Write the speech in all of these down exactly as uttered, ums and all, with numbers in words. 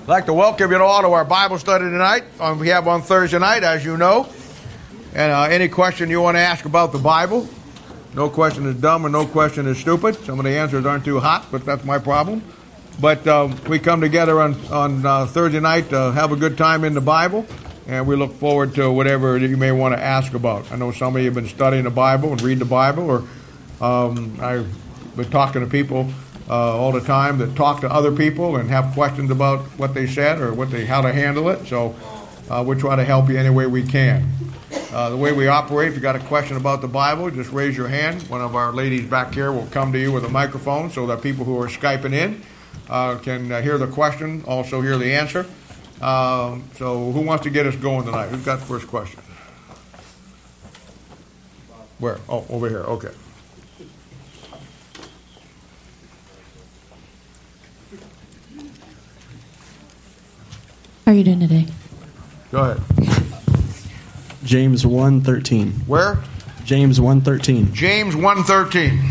I'd like to welcome you all to our Bible study tonight. Um, we have on Thursday night, as you know. And uh, any question you want to ask about the Bible, no question is dumb and no question is stupid. Some of the answers aren't too hot, but that's my problem. But uh, we come together on, on uh, Thursday night to have a good time in the Bible, and we look forward to whatever you may want to ask about. I know some of you have been studying the Bible and reading the Bible, or um, I've been talking to people uh, all the time that talk to other people and have questions about what they said or what they how to handle it. So uh, we try to help you any way we can. Uh, the way we operate, if you got a question about the Bible, just raise your hand. One of our ladies back here will come to you with a microphone so that people who are Skyping in uh, can uh, hear the question, also hear the answer. Um, so who wants to get us going tonight? Who's got the first question? Where? Oh, over here. Okay. How are you doing today? Go ahead. James one thirteen. Where? James one thirteen. James one thirteen.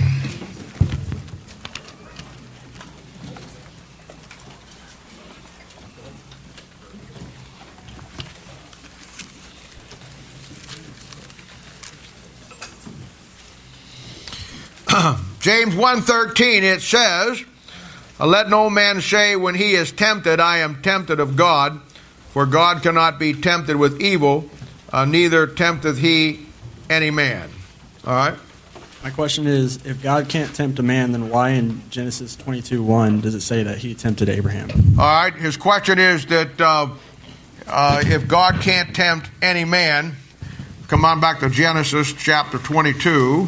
James one thirteen, it says, "Let no man say when he is tempted, I am tempted of God, for God cannot be tempted with evil, uh, neither tempteth he any man." All right? My question is, if God can't tempt a man, then why in Genesis twenty-two one does it say that he tempted Abraham? All right, his question is that uh, uh, if God can't tempt any man, come on back to Genesis chapter twenty-two.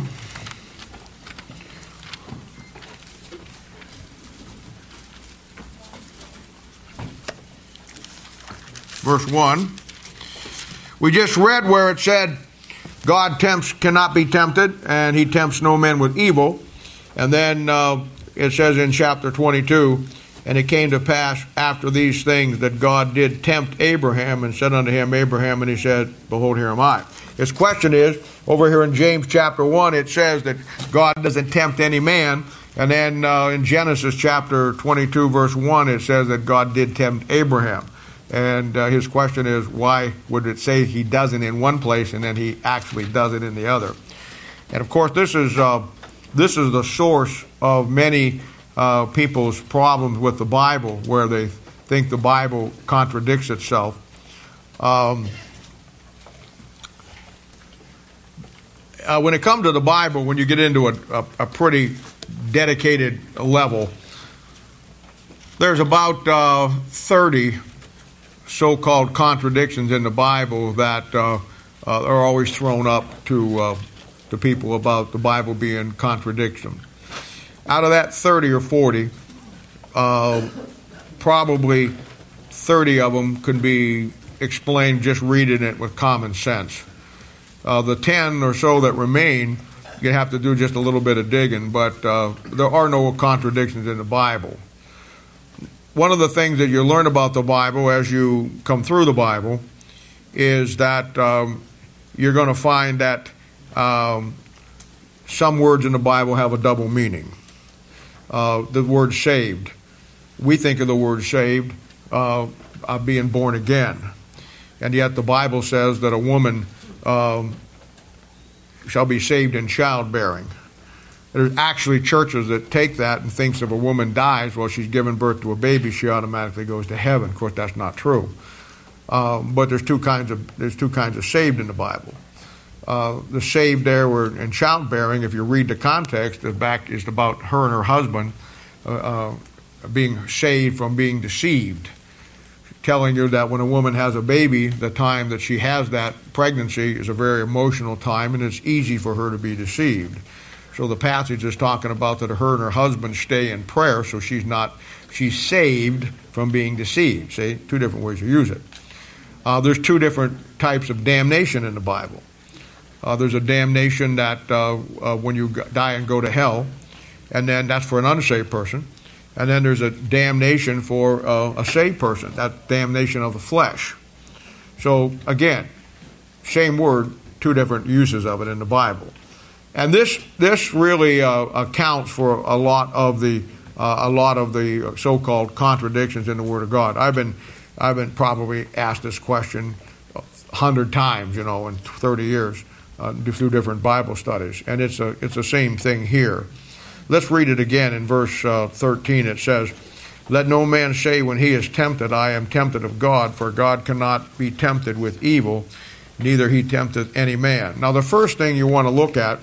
Verse one. We just read where it said, God tempts, cannot be tempted, and he tempts no man with evil. And then uh, it says in chapter twenty-two, "And it came to pass after these things that God did tempt Abraham, and said unto him, Abraham, and he said, Behold, here am I." His question is, over here in James chapter one, it says that God doesn't tempt any man. And then uh, in Genesis chapter twenty-two, verse one, it says that God did tempt Abraham. And uh, his question is, why would it say he doesn't in one place and then he actually does it in the other? And of course, this is uh, this is the source of many uh, people's problems with the Bible, where they think the Bible contradicts itself. Um, uh, when it comes to the Bible, when you get into a, a, a pretty dedicated level, there's about uh, thirty so-called contradictions in the Bible that uh, uh, are always thrown up to uh, to people about the Bible being contradiction. Out of that thirty or forty, uh, probably thirty of them can be explained just reading it with common sense. Uh, the ten or so that remain, you have to do just a little bit of digging, but uh, there are no contradictions in the Bible. One of the things that you learn about the Bible as you come through the Bible is that um, you're going to find that um, some words in the Bible have a double meaning. Uh, the word saved. We think of the word saved uh, of being born again. And yet the Bible says that a woman um, shall be saved in childbearing. There's actually churches that take that and thinks if a woman dies while she's giving birth to a baby, she automatically goes to heaven. Of course, that's not true. Um, but there's two kinds of there's two kinds of saved in the Bible. Uh, the saved there were in childbearing. If you read the context, the back is about her and her husband uh, uh, being saved from being deceived, telling you that when a woman has a baby, the time that she has that pregnancy is a very emotional time, and it's easy for her to be deceived. So the passage is talking about that her and her husband stay in prayer, so she's not, she's saved from being deceived. See, two different ways to use it. Uh, there's two different types of damnation in the Bible. Uh, there's a damnation that uh, uh, when you die and go to hell, and then that's for an unsaved person. And then there's a damnation for uh, a saved person, that damnation of the flesh. So again, same word, two different uses of it in the Bible. And this this really uh, accounts for a lot of the uh, a lot of the so-called contradictions in the Word of God. I've been, I've been probably asked this question a hundred times, you know, in thirty years uh, through different Bible studies, and it's a, it's the same thing here. Let's read it again in verse uh, thirteen. It says, "Let no man say when he is tempted, I am tempted of God, for God cannot be tempted with evil, neither he tempteth any man." Now, the first thing you want to look at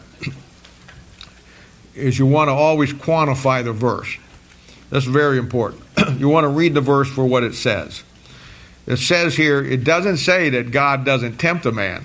is you want to always quantify the verse. That's very important. You want to read the verse for what it says. It says here, it doesn't say that God doesn't tempt a man.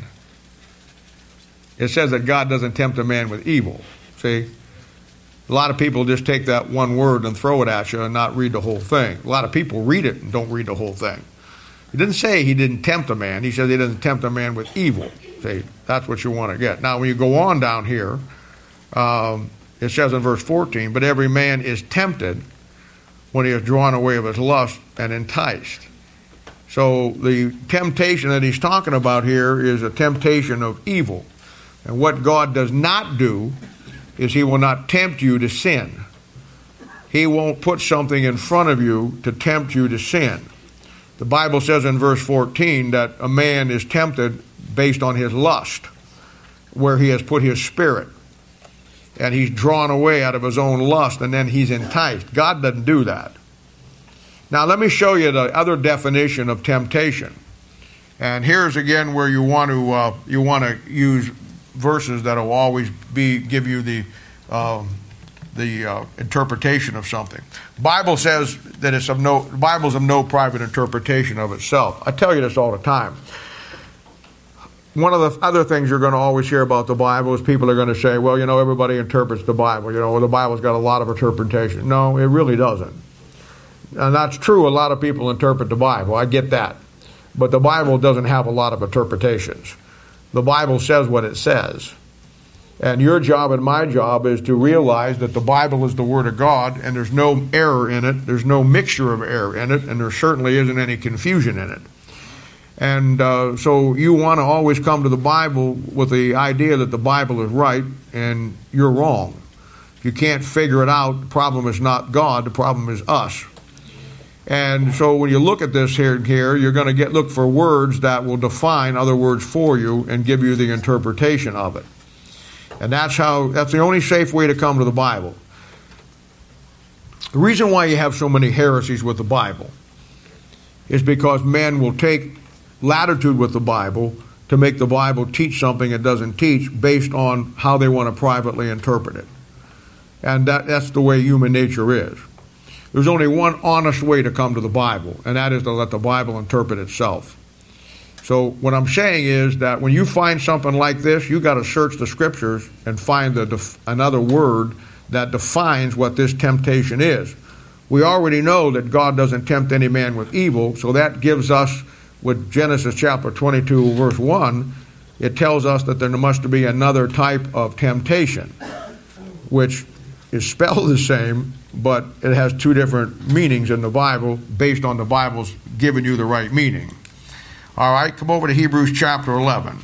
It says that God doesn't tempt a man with evil. See? A lot of people just take that one word and throw it at you and not read the whole thing. A lot of people read it and don't read the whole thing. He didn't say he didn't tempt a man. He said he doesn't tempt a man with evil. See, that's what you want to get. Now, when you go on down here, um, it says in verse fourteen, "But every man is tempted when he is drawn away of his lust and enticed." So the temptation that he's talking about here is a temptation of evil. And what God does not do is he will not tempt you to sin. He won't put something in front of you to tempt you to sin. The Bible says in verse fourteen that a man is tempted based on his lust, where he has put his spirit, and he's drawn away out of his own lust, and then he's enticed. God doesn't do that. Now let me show you the other definition of temptation. And here's again where you want to uh, you want to use verses that will always be give you the um, the uh, interpretation of something. Bible says that it's of no the Bible's of no private interpretation of itself. I tell you this all the time. One of the other things you're going to always hear about the Bible is people are going to say, well, you know, everybody interprets the Bible. You know, the Bible's got a lot of interpretation. No, it really doesn't. And that's true. A lot of people interpret the Bible. I get that. But the Bible doesn't have a lot of interpretations. The Bible says what it says. And your job and my job is to realize that the Bible is the Word of God, and there's no error in it. There's no mixture of error in it, and there certainly isn't any confusion in it. And uh, so you want to always come to the Bible with the idea that the Bible is right and you're wrong. If you can't figure it out, the problem is not God, the problem is us. And so when you look at this here and here, you're going to get look for words that will define other words for you and give you the interpretation of it. And that's how that's the only safe way to come to the Bible. The reason why you have so many heresies with the Bible is because men will take latitude with the Bible to make the Bible teach something it doesn't teach based on how they want to privately interpret it. And that, that's the way human nature is. There's only one honest way to come to the Bible, and that is to let the Bible interpret itself. So what I'm saying is that when you find something like this, you got to search the Scriptures and find the def- another word that defines what this temptation is. We already know that God doesn't tempt any man with evil, so that gives us, with Genesis chapter twenty-two, verse one, it tells us that there must be another type of temptation, which is spelled the same, but it has two different meanings in the Bible based on the Bible's giving you the right meaning. All right, come over to Hebrews chapter eleven.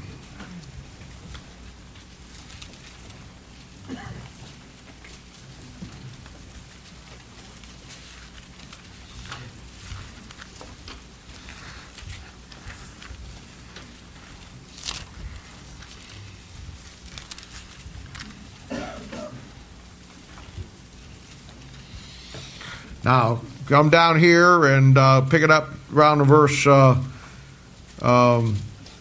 Now, come down here and uh, pick it up around the verse uh, um,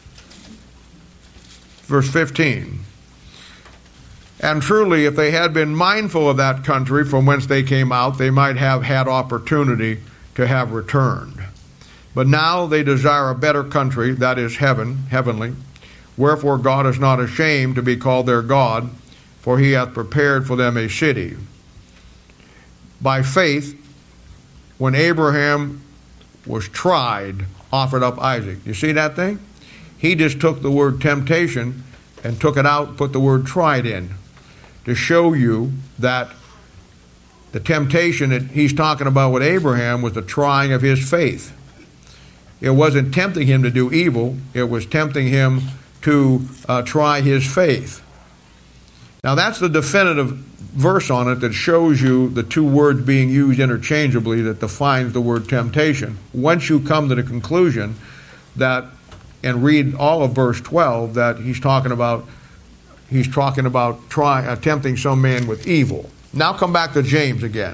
verse fifteen. "And truly, if they had been mindful of that country from whence they came out, they might have had opportunity to have returned. But now they desire a better country, that is heaven, heavenly. Wherefore God is not ashamed to be called their God, for he hath prepared for them a city. By faith, when Abraham was tried, offered up Isaac." You see that thing? He just took the word temptation and took it out, put the word tried in, to show you that the temptation that he's talking about with Abraham was the trying of his faith. It wasn't tempting him to do evil. It was tempting him to uh, try his faith. Now that's the definitive verse on it that shows you the two words being used interchangeably that defines the word temptation. Once you come to the conclusion that, and read all of verse twelve, that he's talking about he's talking about trying uh, tempting some man with evil. Now come back to James again.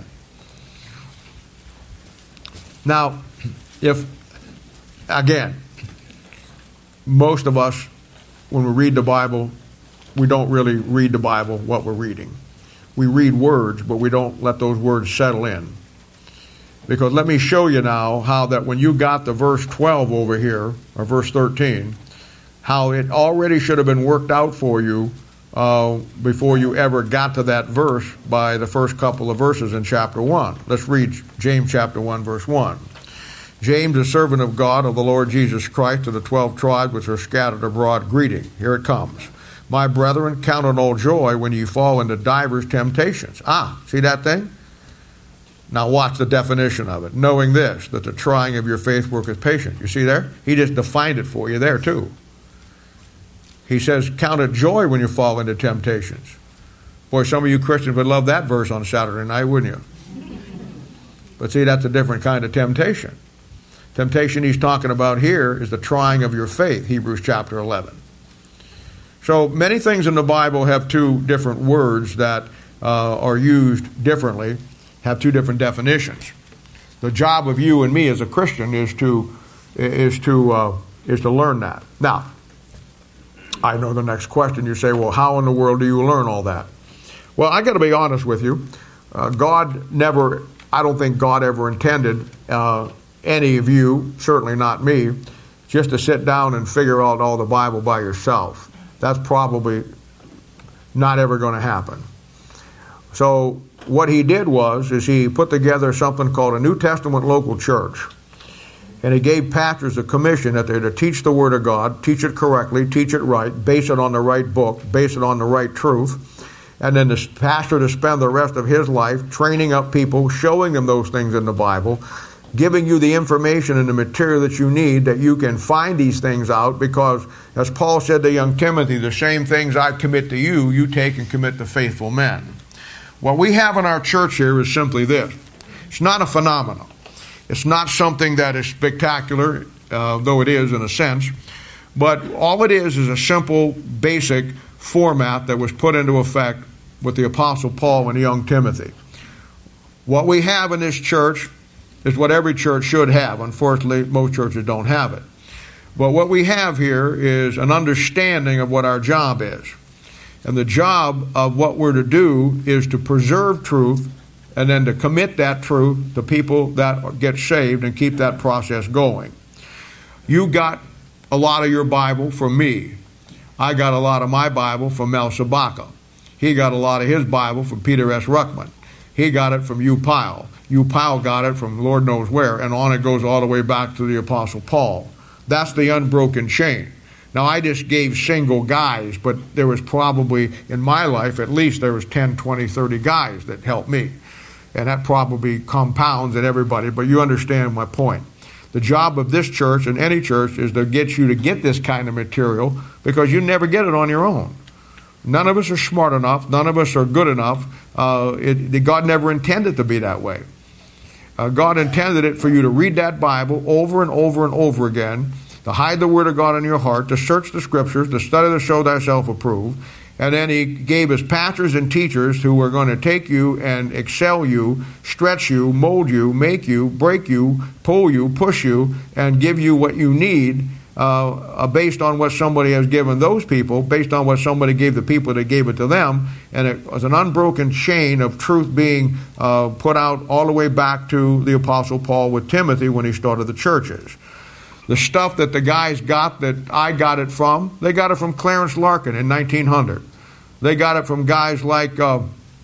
Now, if again, most of us, when we read the Bible, we don't really read the Bible what we're reading. We read words, but we don't let those words settle in. Because let me show you now how that when you got to verse twelve over here, or verse thirteen, how it already should have been worked out for you uh, before you ever got to that verse by the first couple of verses in chapter one. Let's read James chapter one, verse one. James, a servant of God, of the Lord Jesus Christ, to the twelve tribes which are scattered abroad, greeting. Here it comes. My brethren, count it all joy when you fall into divers temptations. Ah, see that thing? Now watch the definition of it. Knowing this, that the trying of your faith worketh patience. You see there? He just defined it for you there too. He says, count it joy when you fall into temptations. Boy, some of you Christians would love that verse on Saturday night, wouldn't you? But see, that's a different kind of temptation. Temptation he's talking about here is the trying of your faith, Hebrews chapter eleven. So many things in the Bible have two different words that uh, are used differently, have two different definitions. The job of you and me as a Christian is to is to uh, is to learn that. Now, I know the next question. You say, well, how in the world do you learn all that? Well, I got to be honest with you. Uh, God never, I don't think God ever intended uh, any of you, certainly not me, just to sit down and figure out all the Bible by yourself. That's probably not ever going to happen. So what he did was, is he put together something called a New Testament local church. And he gave pastors a commission that they're to teach the Word of God, teach it correctly, teach it right, base it on the right book, base it on the right truth. And then the pastor to spend the rest of his life training up people, showing them those things in the Bible, giving you the information and the material that you need that you can find these things out, because as Paul said to young Timothy, the same things I commit to you, you take and commit to faithful men. What we have in our church here is simply this. It's not a phenomenon. It's not something that is spectacular, uh, though it is in a sense, but all it is is a simple, basic format that was put into effect with the Apostle Paul and young Timothy. What we have in this church is what every church should have. Unfortunately, most churches don't have it. But what we have here is an understanding of what our job is. And the job of what we're to do is to preserve truth and then to commit that truth to people that get saved and keep that process going. You got a lot of your Bible from me. I got a lot of my Bible from Mel Sabaka. He got a lot of his Bible from Peter S. Ruckman. He got it from Hugh Pyle. Hugh Pyle got it from Lord knows where, and on it goes all the way back to the Apostle Paul. That's the unbroken chain. Now, I just gave single guys, but there was probably, in my life, at least there was ten, twenty, thirty guys that helped me. And that probably compounds at everybody, but you understand my point. The job of this church and any church is to get you to get this kind of material, because you never get it on your own. None of us are smart enough. None of us are good enough. Uh, it, God never intended to be that way. Uh, God intended it for you to read that Bible over and over and over again, to hide the Word of God in your heart, to search the Scriptures, to study to show thyself approved. And then he gave his pastors and teachers who were going to take you and excel you, stretch you, mold you, make you, break you, pull you, push you, and give you what you need uh, based on what somebody has given those people, based on what somebody gave the people that gave it to them. And it was an unbroken chain of truth being uh, put out all the way back to the Apostle Paul with Timothy when he started the churches. The stuff that the guys got that I got it from, they got it from Clarence Larkin in nineteen hundred. They got it from guys like uh,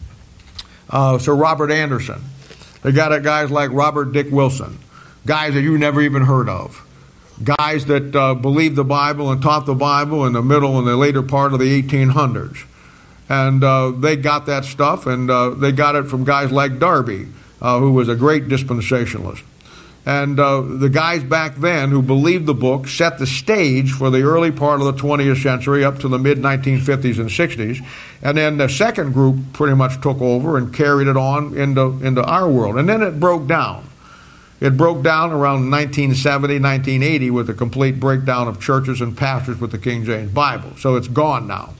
uh, Sir Robert Anderson. They got it guys like Robert Dick Wilson, guys that you never even heard of, guys that uh, believed the Bible and taught the Bible in the middle and the later part of the eighteen hundreds. And uh, they got that stuff, and uh, they got it from guys like Darby, uh, who was a great dispensationalist. And uh, the guys back then who believed the book set the stage for the early part of the twentieth century up to the mid nineteen fifties and sixties. And then the second group pretty much took over and carried it on into, into our world. And then it broke down. It broke down around nineteen seventy, nineteen eighty with a complete breakdown of churches and pastors with the King James Bible. So it's gone now.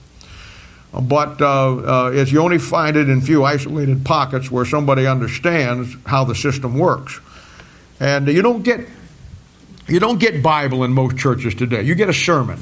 But uh, uh, it's, you only find it in few isolated pockets where somebody understands how the system works. And you don't get you don't get Bible in most churches today. You get a sermon.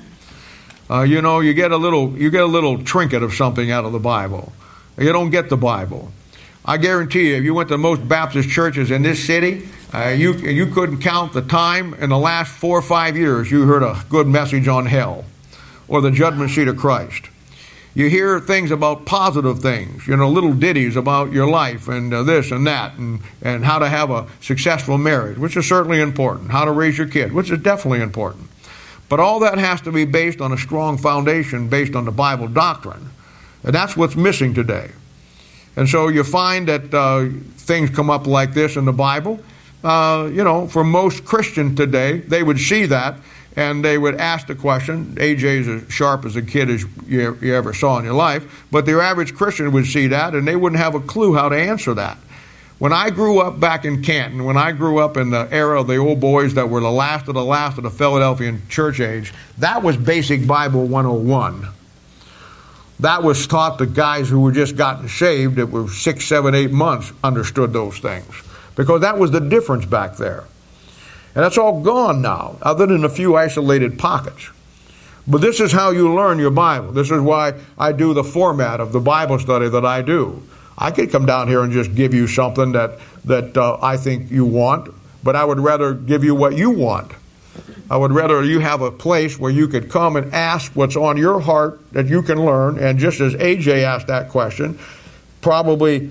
Uh, you know, you get a little you get a little trinket of something out of the Bible. You don't get the Bible. I guarantee you, if you went to most Baptist churches in this city, uh, you you couldn't count the time in the last four or five years you heard a good message on hell or the judgment seat of Christ. You hear things about positive things, you know, little ditties about your life and uh, this and that, and, and how to have a successful marriage, which is certainly important, how to raise your kid, which is definitely important. But all that has to be based on a strong foundation based on the Bible doctrine. And that's what's missing today. And so you find that uh, things come up like this in the Bible. Uh, you know, for most Christians today, they would see that, and they would ask the question. A J's as sharp as a kid as you, you ever saw in your life, but the average Christian would see that, and they wouldn't have a clue how to answer that. When I grew up back in Canton, when I grew up in the era of the old boys that were the last of the last of the Philadelphian church age, that was basic Bible one oh one. That was taught to guys who were just gotten saved that were six, seven, eight months understood those things, because that was the difference back there. And that's all gone now, other than a few isolated pockets. But this is how you learn your Bible. This is why I do the format of the Bible study that I do. I could come down here and just give you something that, that uh, I think you want, but I would rather give you what you want. I would rather you have a place where you could come and ask what's on your heart that you can learn. And just as A J asked that question, probably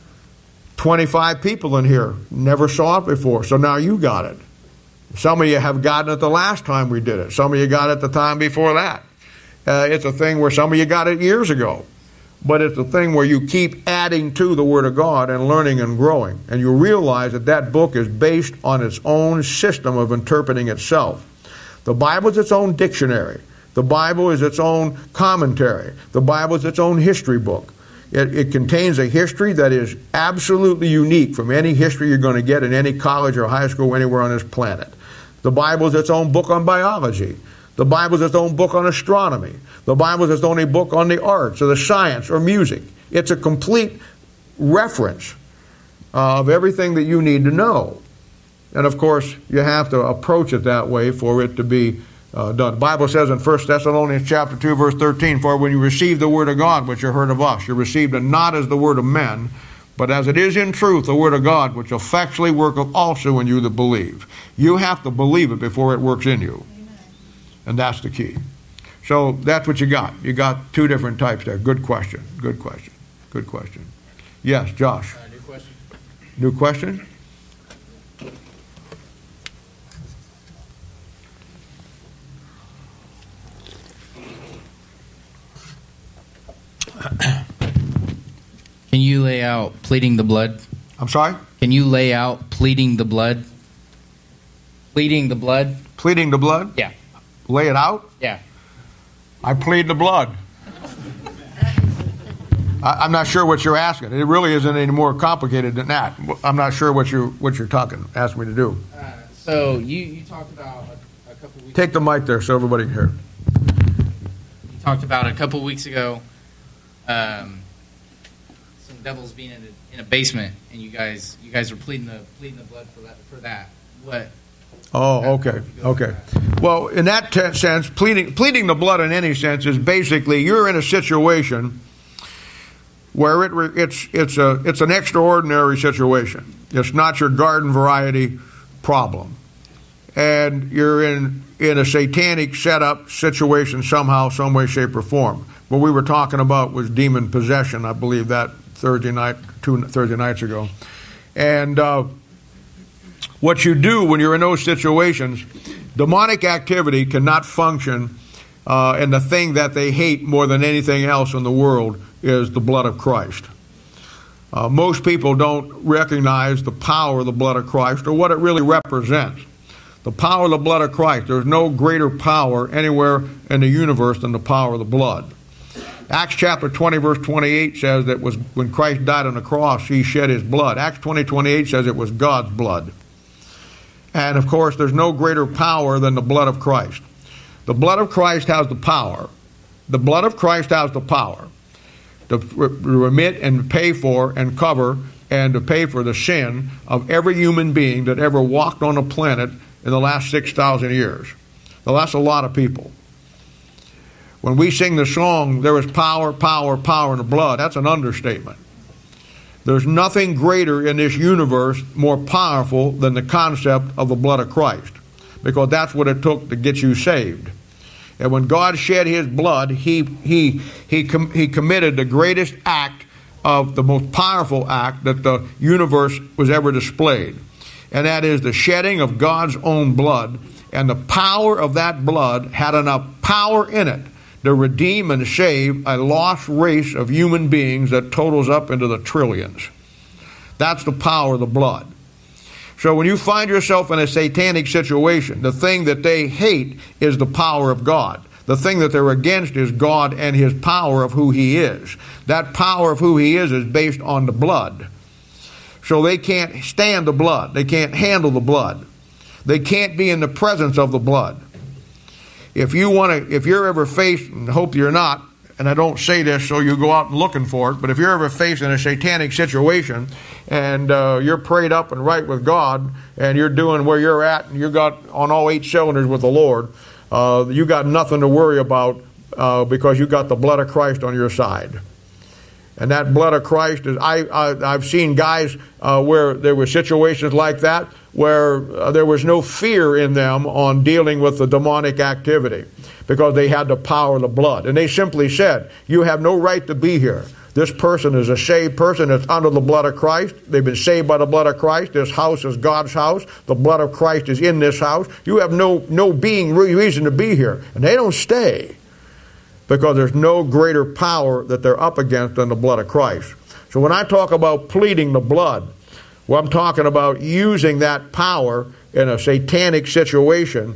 twenty-five people in here never saw it before, so now you got it. Some of you have gotten it the last time we did it. Some of you got it the time before that. Uh, it's a thing where some of you got it years ago. But it's a thing where you keep adding to the Word of God and learning and growing. And you realize that that book is based on its own system of interpreting itself. The Bible is its own dictionary. The Bible is its own commentary. The Bible is its own history book. It, it contains a history that is absolutely unique from any history you're going to get in any college or high school anywhere on this planet. The Bible is its own book on biology. The Bible is its own book on astronomy. The Bible is its own book on the arts or the science or music. It's a complete reference of everything that you need to know. And of course, you have to approach it that way for it to be uh, done. The Bible says in First Thessalonians chapter two, verse thirteen, "For when you received the word of God, which you heard of us, you received it not as the word of men, but as it is in truth the word of God, which effectually worketh also in you that believe." You have to believe it before it works in you. And that's the key. So that's what you got. You got two different types there. Good question. Good question. Good question. Yes, Josh. Uh, new question. New question? Can you lay out pleading the blood? I'm sorry? Can you lay out pleading the blood? Pleading the blood? Pleading the blood? Yeah. Lay it out? Yeah. I plead the blood. I, I'm not sure what you're asking. It really isn't any more complicated than that. I'm not sure what you what you're talking, asking me to do. Uh, so you, you talked about a, a couple weeks. Take the mic there so everybody can hear. You talked about a couple weeks ago, um, some devils being in a, in a basement, and you guys you guys were pleading the pleading the blood for that for that. What? Oh, okay, okay. Well, in that t- sense, pleading pleading the blood in any sense is basically you're in a situation where it re- it's it's a it's an extraordinary situation. It's not your garden variety problem, and you're in in a satanic setup situation somehow, some way, shape, or form. What we were talking about was demon possession. I believe that Thursday night, two Thursday nights ago, and. Uh, What you do when you're in those situations, demonic activity cannot function, uh, and the thing that they hate more than anything else in the world is the blood of Christ. Uh, most people don't recognize the power of the blood of Christ or what it really represents. The power of the blood of Christ. There's no greater power anywhere in the universe than the power of the blood. Acts chapter twenty, verse twenty-eight says that was when Christ died on the cross, he shed his blood. Acts twenty, twenty-eight says it was God's blood. And of course, there's no greater power than the blood of Christ. The blood of Christ has the power. The blood of Christ has the power to remit and pay for and cover and to pay for the sin of every human being that ever walked on the planet in the last six thousand years. Now, that's a lot of people. When we sing the song, there is power, power, power in the blood, that's an understatement. There's nothing greater in this universe more powerful than the concept of the blood of Christ, because that's what it took to get you saved. And when God shed his blood, he, he, he, com- he committed the greatest act of the most powerful act that the universe was ever displayed. And that is the shedding of God's own blood. And the power of that blood had enough power in it to redeem and save a lost race of human beings that totals up into the trillions. That's the power of the blood. So when you find yourself in a satanic situation, the thing that they hate is the power of God. The thing that they're against is God and his power of who he is. That power of who he is is based on the blood. So they can't stand the blood. They can't handle the blood. They can't be in the presence of the blood. If you want to, if you're ever faced, and hope you're not, and I don't say this so you go out and looking for it, but if you're ever faced in a satanic situation and uh, you're prayed up and right with God and you're doing where you're at and you got on all eight cylinders with the Lord, uh, you got nothing to worry about uh, because you got the blood of Christ on your side. And that blood of Christ is, I, I, I've seen guys uh, where there were situations like that where uh, there was no fear in them on dealing with the demonic activity because they had the power of the blood. And they simply said, you have no right to be here. This person is a saved person that's under the blood of Christ. They've been saved by the blood of Christ. This house is God's house. The blood of Christ is in this house. You have no, no being reason to be here. And they don't stay, because there's no greater power that they're up against than the blood of Christ. So when I talk about pleading the blood, well, I'm talking about using that power in a satanic situation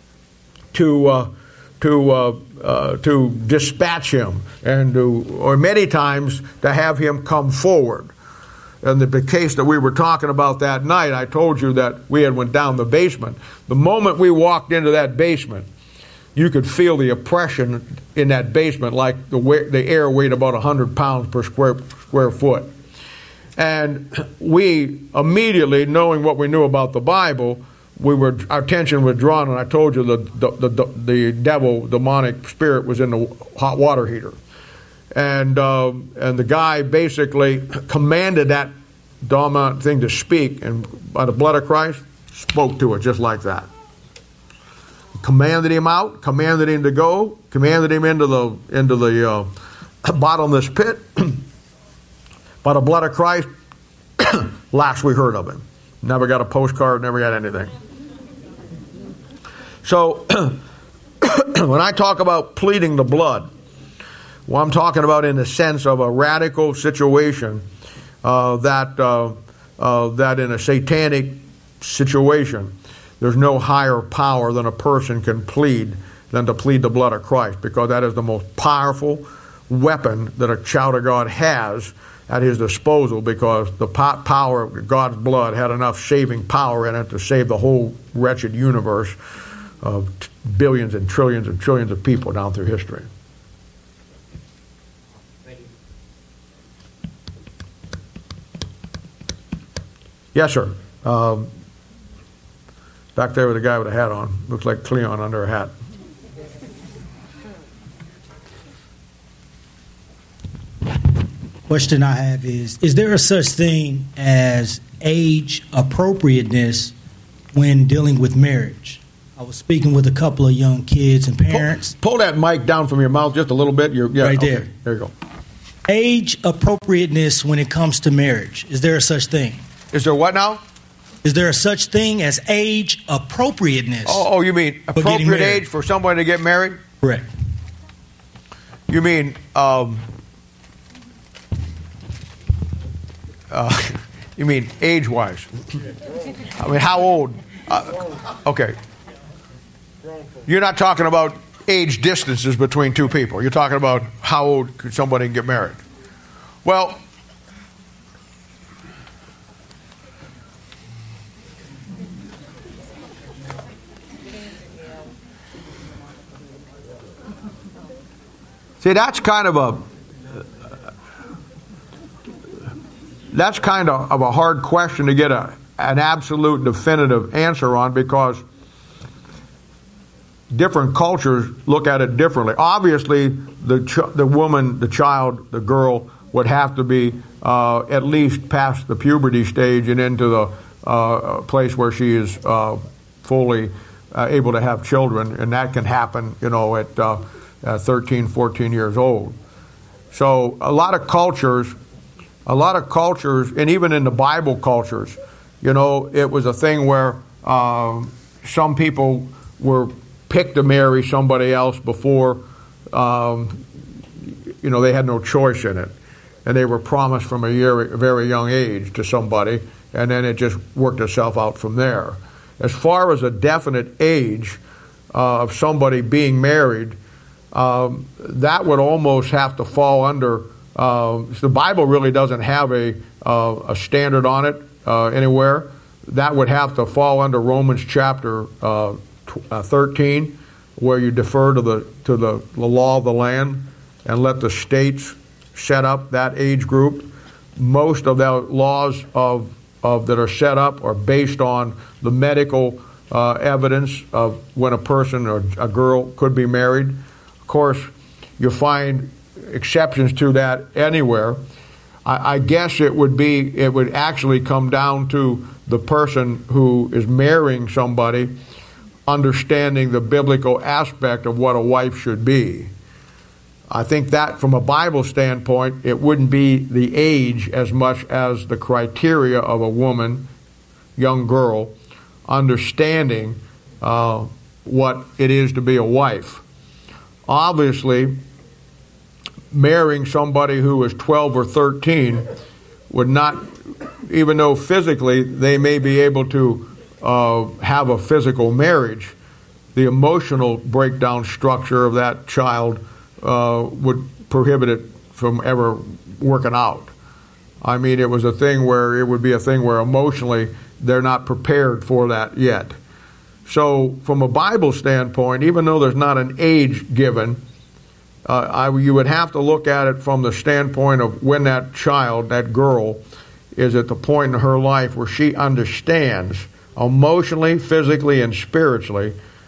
to uh, to uh, uh, to dispatch him, and to, or many times to have him come forward. And the, the case that we were talking about that night, I told you that we had went down the basement. The moment we walked into that basement, you could feel the oppression in that basement, like the the air weighed about one hundred pounds per square square foot. And we immediately, knowing what we knew about the Bible, we were our attention was drawn, and I told you the the, the, the devil, demonic spirit, was in the hot water heater. And uh, and the guy basically commanded that dominant thing to speak, and by the blood of Christ, spoke to it just like that. Commanded him out, commanded him to go, commanded him into the into the uh, bottomless pit. By the blood of Christ, last we heard of him. Never got a postcard, never got anything. So, when I talk about pleading the blood, well, I'm talking about in the sense of a radical situation uh, that uh, uh, that in a satanic situation, there's no higher power than a person can plead than to plead the blood of Christ, because that is the most powerful weapon that a child of God has at his disposal, because the po- power of God's blood had enough saving power in it to save the whole wretched universe of t- billions and trillions and trillions of people down through history. Thank you. Yes, sir. Um, back there with the guy with a hat on. Looks like Cleon under a hat. Question I have is, is there a such thing as age appropriateness when dealing with marriage? I was speaking with a couple of young kids and parents. Pull, pull that mic down from your mouth just a little bit. You're, yeah, right okay, there. There you go. Age appropriateness when it comes to marriage. Is there a such thing? Is there what now? Is there a such thing as age appropriateness? Oh, oh you mean appropriate age for someone to get married? Correct. You mean... Um, Uh, you mean age-wise? I mean, how old? Uh, okay. You're not talking about age distances between two people. You're talking about how old could somebody get married. Well, see, that's kind of a that's kind of, of a hard question to get a an absolute definitive answer on, because different cultures look at it differently. Obviously, the ch- the woman, the child, the girl would have to be uh, at least past the puberty stage and into the uh, place where she is uh, fully uh, able to have children, and that can happen, you know, at uh, uh, thirteen, fourteen years old. So a lot of cultures, a lot of cultures, and even in the Bible cultures, you know, it was a thing where uh, some people were picked to marry somebody else before, um, you know, they had no choice in it. And they were promised from a, year, a very young age to somebody, and then it just worked itself out from there. As far as a definite age uh, of somebody being married, um, that would almost have to fall under, uh, the Bible really doesn't have a, uh, a standard on it uh, anywhere. That would have to fall under Romans chapter uh, Uh, thirteen, where you defer to the to the, the law of the land and let the states set up that age group. Most of the laws of of that are set up are based on the medical uh, evidence of when a person or a girl could be married. Of course, you find exceptions to that anywhere. I, I guess it would be it would actually come down to the person who is marrying somebody understanding the biblical aspect of what a wife should be. I think that from a Bible standpoint, it wouldn't be the age as much as the criteria of a woman, young girl, understanding uh, what it is to be a wife. Obviously, marrying somebody who is twelve or thirteen would not, even though physically they may be able to Uh, have a physical marriage, the emotional breakdown structure of that child uh, would prohibit it from ever working out. I mean, it was a thing where it would be a thing where emotionally they're not prepared for that yet. So from a Bible standpoint, even though there's not an age given, uh, I, you would have to look at it from the standpoint of when that child, that girl, is at the point in her life where she understands emotionally, physically, and spiritually,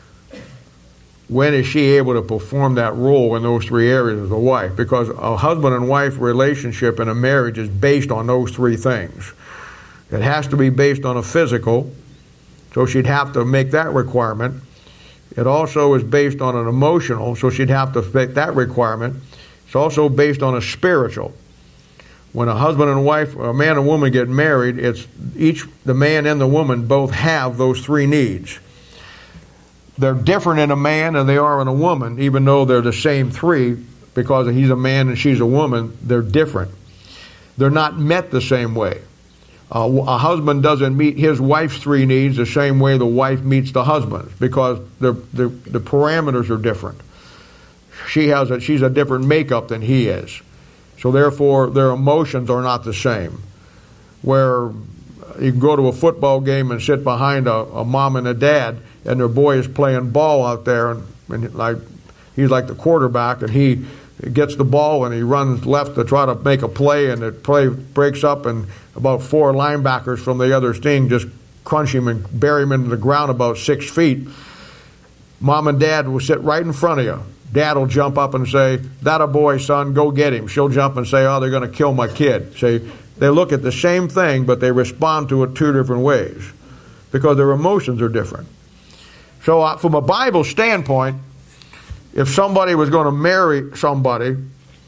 when is she able to perform that role in those three areas as a wife? Because a husband and wife relationship in a marriage is based on those three things. It has to be based on a physical, so she'd have to make that requirement. It also is based on an emotional, so she'd have to make that requirement. It's also based on a spiritual. When a husband and wife, a man and woman get married, it's each, the man and the woman both have those three needs. They're different in a man than they are in a woman, even though they're the same three, because he's a man and she's a woman, they're different. They're not met the same way. Uh, a husband doesn't meet his wife's three needs the same way the wife meets the husband's, because the, the, the parameters are different. She has a, she's a different makeup than he is. So therefore, their emotions are not the same. Where you can go to a football game and sit behind a, a mom and a dad, and their boy is playing ball out there, and, and like he's like the quarterback, and he gets the ball and he runs left to try to make a play, and the play breaks up, and about four linebackers from the other team just crunch him and bury him into the ground about six feet. Mom and dad will sit right in front of you. Dad will jump up and say, "That a boy, son, go get him." She'll jump and say, "Oh, they're going to kill my kid." Say, they look at the same thing, but they respond to it two different ways because their emotions are different. So uh, from a Bible standpoint, if somebody was going to marry somebody,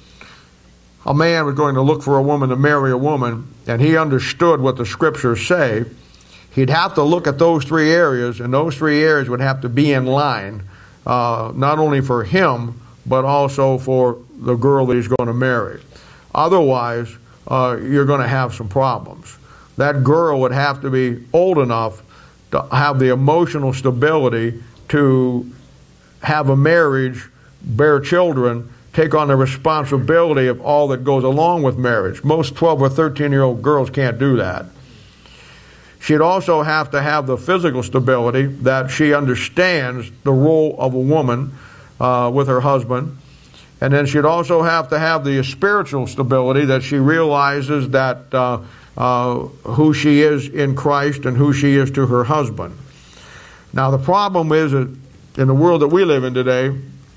a man was going to look for a woman to marry a woman, and he understood what the scriptures say, he'd have to look at those three areas, and those three areas would have to be in line, uh, not only for him, but also for the girl that he's going to marry. Otherwise, uh, you're going to have some problems. That girl would have to be old enough to have the emotional stability to have a marriage, bear children, take on the responsibility of all that goes along with marriage. Most twelve or thirteen-year-old girls can't do that. She'd also have to have the physical stability that she understands the role of a woman uh, with her husband. And then she'd also have to have the spiritual stability that she realizes that uh, uh, who she is in Christ and who she is to her husband. Now, the problem is that in the world that we live in today,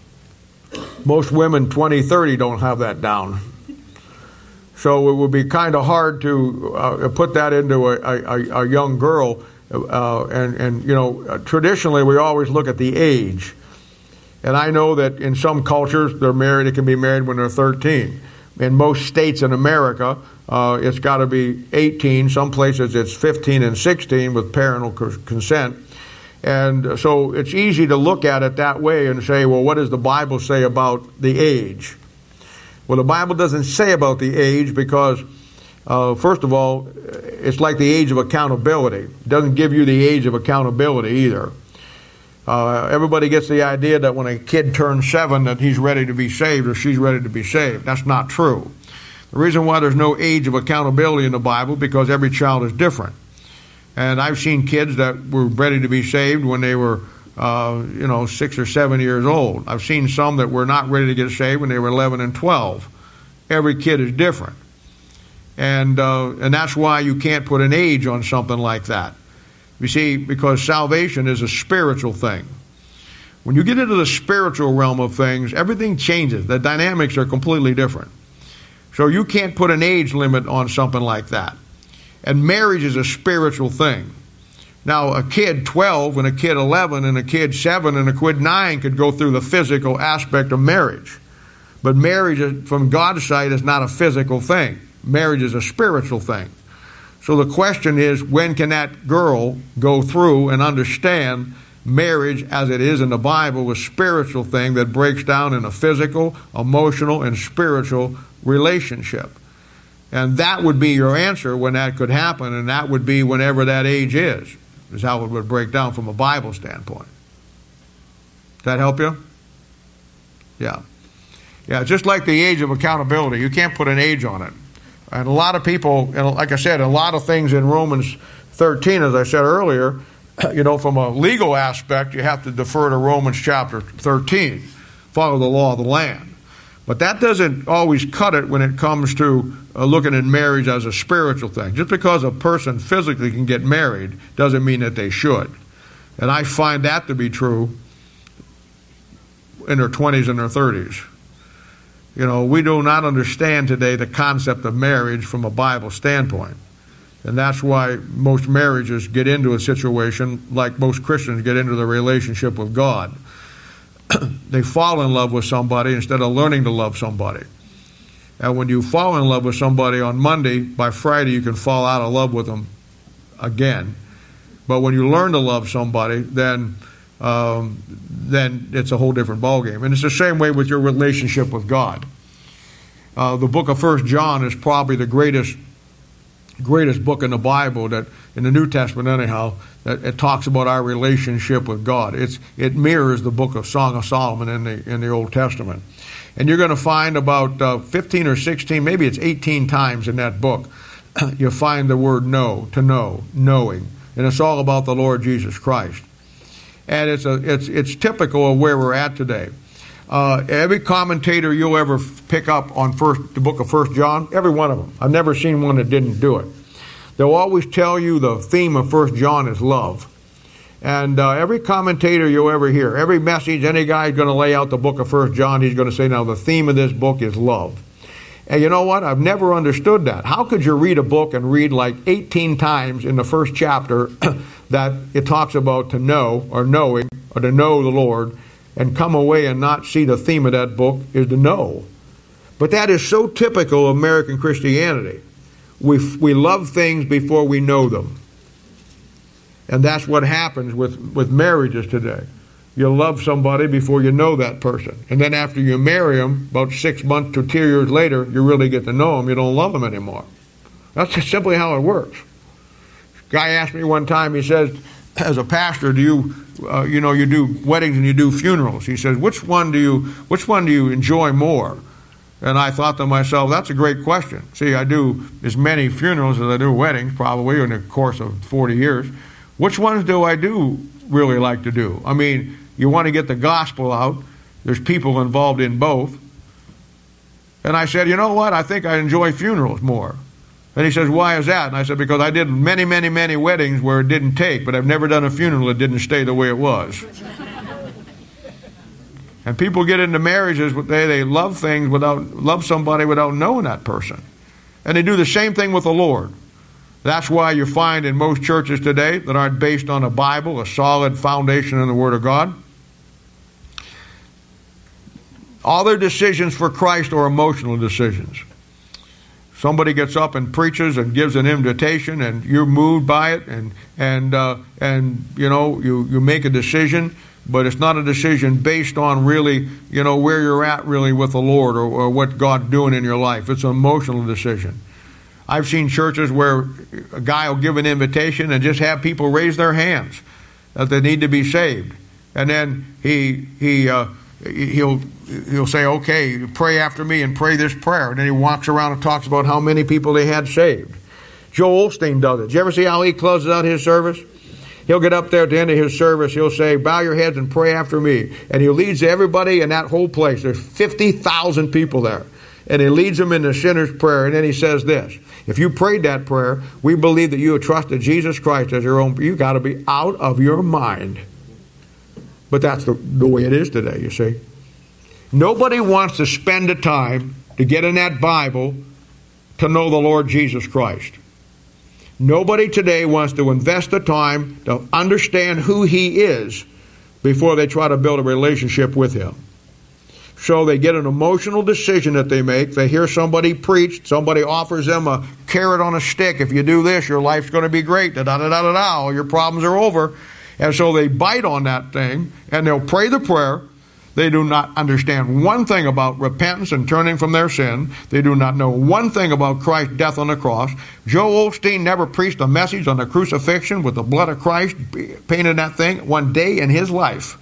most women twenty, thirty don't have that down. So it would be kind of hard to uh, put that into a, a, a young girl. Uh, and, and, you know, traditionally we always look at the age. And I know that in some cultures they're married, it can be married when they're thirteen. In most states in America, uh, it's got to be eighteen. Some places it's fifteen and sixteen with parental consent. And so it's easy to look at it that way and say, well, what does the Bible say about the age? Well, the Bible doesn't say about the age because, uh, first of all, it's like the age of accountability. It doesn't give you the age of accountability either. Uh, everybody gets the idea that when a kid turns seven that he's ready to be saved or she's ready to be saved. That's not true. The reason why there's no age of accountability in the Bible because every child is different. And I've seen kids that were ready to be saved when they were, uh, you know, six or seven years old. I've seen some that were not ready to get saved when they were eleven and twelve. Every kid is different. And, uh, and that's why you can't put an age on something like that. You see, because salvation is a spiritual thing. When you get into the spiritual realm of things, everything changes. The dynamics are completely different. So you can't put an age limit on something like that. And marriage is a spiritual thing. Now, a kid twelve and a kid eleven and a kid seven and a kid nine could go through the physical aspect of marriage. But marriage, from God's side, is not a physical thing. Marriage is a spiritual thing. So the question is, when can that girl go through and understand marriage as it is in the Bible, a spiritual thing that breaks down in a physical, emotional, and spiritual relationship? And that would be your answer when that could happen, and that would be whenever that age is, is how it would break down from a Bible standpoint. Does that help you? Yeah. Yeah, just like the age of accountability. You can't put an age on it. And a lot of people, and like I said, a lot of things in Romans thirteen, as I said earlier, you know, from a legal aspect, you have to defer to Romans chapter thirteen, follow the law of the land. But that doesn't always cut it when it comes to uh, looking at marriage as a spiritual thing. Just because a person physically can get married doesn't mean that they should. And I find that to be true in their twenties and their thirties. You know, we do not understand today the concept of marriage from a Bible standpoint. And that's why most marriages get into a situation like most Christians get into the relationship with God. They fall in love with somebody instead of learning to love somebody. And when you fall in love with somebody on Monday, by Friday you can fall out of love with them again. But when you learn to love somebody, then um, then it's a whole different ballgame. And it's the same way with your relationship with God. Uh, the book of First John is probably the greatest greatest book in the Bible, that in the New Testament anyhow, that it talks about our relationship with God. It's it mirrors the book of Song of Solomon in the in the Old Testament. And you're going to find about uh, fifteen or sixteen, maybe it's eighteen times in that book, you'll find the word know, to know, knowing. And it's all about the Lord Jesus Christ. And it's a it's it's typical of where we're at today. Uh, every commentator you'll ever pick up on first, the book of First John, every one of them. I've never seen one that didn't do it. They'll always tell you the theme of First John is love. And uh, every commentator you'll ever hear, every message, any guy's going to lay out the book of First John, he's going to say, now the theme of this book is love. And you know what? I've never understood that. How could you read a book and read like eighteen times in the first chapter that it talks about to know, or knowing, or to know the Lord, and come away and not see the theme of that book is to know? But that is so typical of American Christianity. We we love things before we know them. And that's what happens with, with marriages today. You love somebody before you know that person. And then after you marry them, about six months to two years later, you really get to know them. You don't love them anymore. That's just simply how it works. Guy asked me one time, he says, as a pastor, do you, uh, you know, you do weddings and you do funerals. He says, which one do you, which one do you enjoy more? And I thought to myself, that's a great question. See, I do as many funerals as I do weddings, probably in the course of forty years. Which ones do I do really like to do? I mean, you want to get the gospel out. There's people involved in both. And I said, you know what? I think I enjoy funerals more. And he says, why is that? And I said, because I did many, many, many weddings where it didn't take, but I've never done a funeral that didn't stay the way it was. And people get into marriages, they, they love things without, love somebody without knowing that person. And they do the same thing with the Lord. That's why you find in most churches today that aren't based on a Bible, a solid foundation in the Word of God, all their decisions for Christ are emotional decisions. Somebody gets up and preaches and gives an invitation, and you're moved by it, and and uh, and you know you, you make a decision, but it's not a decision based on really you know where you're at really with the Lord or, or what God's doing in your life. It's an emotional decision. I've seen churches where a guy will give an invitation and just have people raise their hands that they need to be saved, and then he he. Uh, He'll he'll say, okay, pray after me and pray this prayer. And then he walks around and talks about how many people they had saved. Joel Osteen does it. Did you ever see how he closes out his service? He'll get up there at the end of his service. He'll say, bow your heads and pray after me. And he leads everybody in that whole place. There's fifty thousand people there. And he leads them in the sinner's prayer. And then he says this, if you prayed that prayer, we believe that you have trusted Jesus Christ as your own. You've got to be out of your mind. But that's the, the way it is today, you see. Nobody wants to spend the time to get in that Bible to know the Lord Jesus Christ. Nobody today wants to invest the time to understand who He is before they try to build a relationship with Him. So they get an emotional decision that they make. They hear somebody preach. Somebody offers them a carrot on a stick. If you do this, your life's going to be great. Da da da da da. All your problems are over. And so they bite on that thing, and they'll pray the prayer. They do not understand one thing about repentance and turning from their sin. They do not know one thing about Christ's death on the cross. Joel Osteen never preached a message on the crucifixion with the blood of Christ painted that thing one day in his life.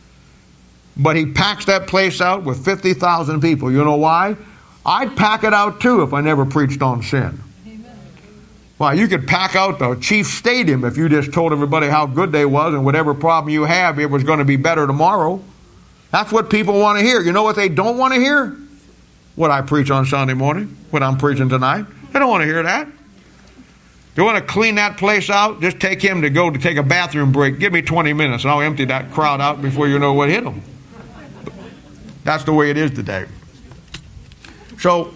But he packs that place out with fifty thousand people. You know why? I'd pack it out too if I never preached on sin. Well, you could pack out the Chief Stadium if you just told everybody how good they was and whatever problem you have, it was going to be better tomorrow. That's what people want to hear. You know what they don't want to hear? What I preach on Sunday morning, what I'm preaching tonight. They don't want to hear that. They want to clean that place out. Just take him to go to take a bathroom break. Give me twenty minutes and I'll empty that crowd out before you know what hit them. That's the way it is today. So,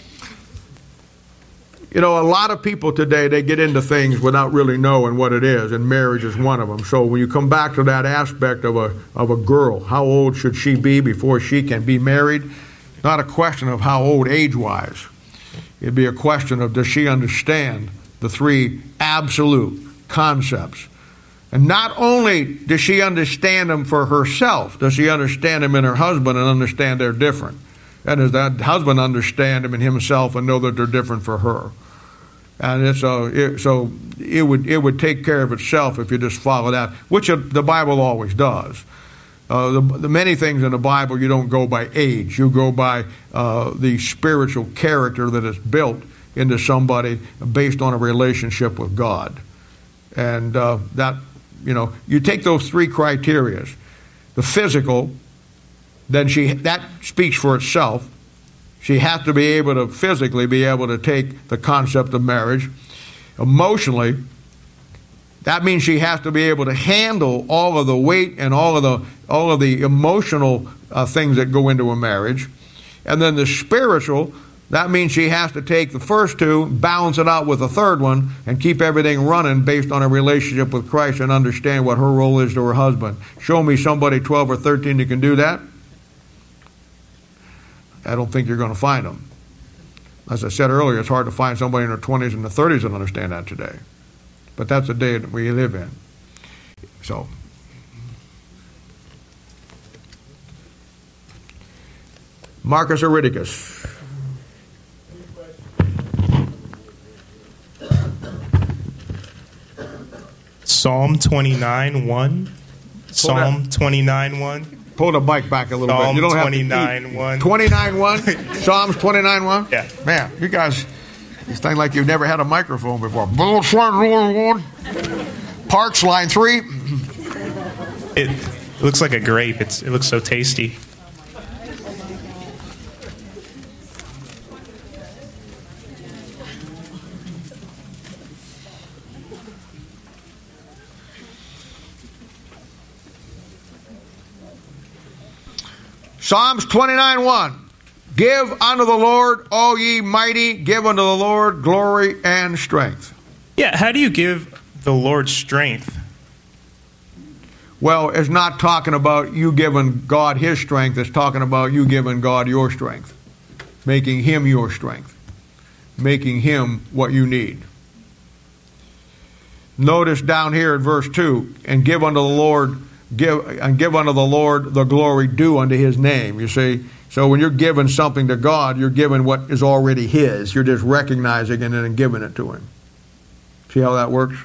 you know, a lot of people today, they get into things without really knowing what it is, and marriage is one of them. So when you come back to that aspect of a of a girl, how old should she be before she can be married? Not a question of how old age-wise. It'd be a question of does she understand the three absolute concepts? And not only does she understand them for herself, does she understand them in her husband and understand they're different? And does that husband understand them in himself and know that they're different for her? And it's a, it, so it would it would take care of itself if you just follow that, which the Bible always does. Uh, the, the many things in the Bible you don't go by age, you go by uh, the spiritual character that is built into somebody based on a relationship with God, and uh, that you know you take those three criteria, the physical, then she that speaks for itself. She has to be able to physically be able to take the concept of marriage. Emotionally, that means she has to be able to handle all of the weight and all of the all of the emotional uh, things that go into a marriage. And then the spiritual, that means she has to take the first two, balance it out with the third one, and keep everything running based on a relationship with Christ and understand what her role is to her husband. Show me somebody twelve or thirteen that can do that. I don't think you're going to find them. As I said earlier, it's hard to find somebody in their twenties and their thirties that understand that today. But that's the day that we live in. So, Marcus Aurelius. Psalm twenty-nine one. Psalm twenty-nine one. Pull the mic back a little Psalm bit. You don't have twenty-nine one. twenty-nine one? Psalms twenty-nine one? Yeah. Man, you guys, you sound like you've never had a microphone before. Parks, line three. It looks like a grape. It's, it looks so tasty. Psalms twenty-nine one. Give unto the Lord, all ye mighty, give unto the Lord glory and strength. Yeah, how do you give the Lord strength? Well, it's not talking about you giving God his strength. It's talking about you giving God your strength. Making him your strength. Making him what you need. Notice down here in verse two, and give unto the Lord, give and give unto the Lord the glory due unto his name. You see? So when you're giving something to God, you're giving what is already his. You're just recognizing it and then giving it to him. See how that works?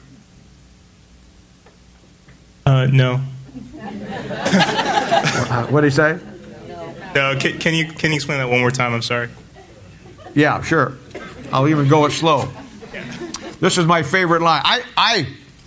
Uh, no. What did he say? No. Can, can you can you explain that one more time? I'm sorry. Yeah, sure. I'll even go it slow. This is my favorite line. I I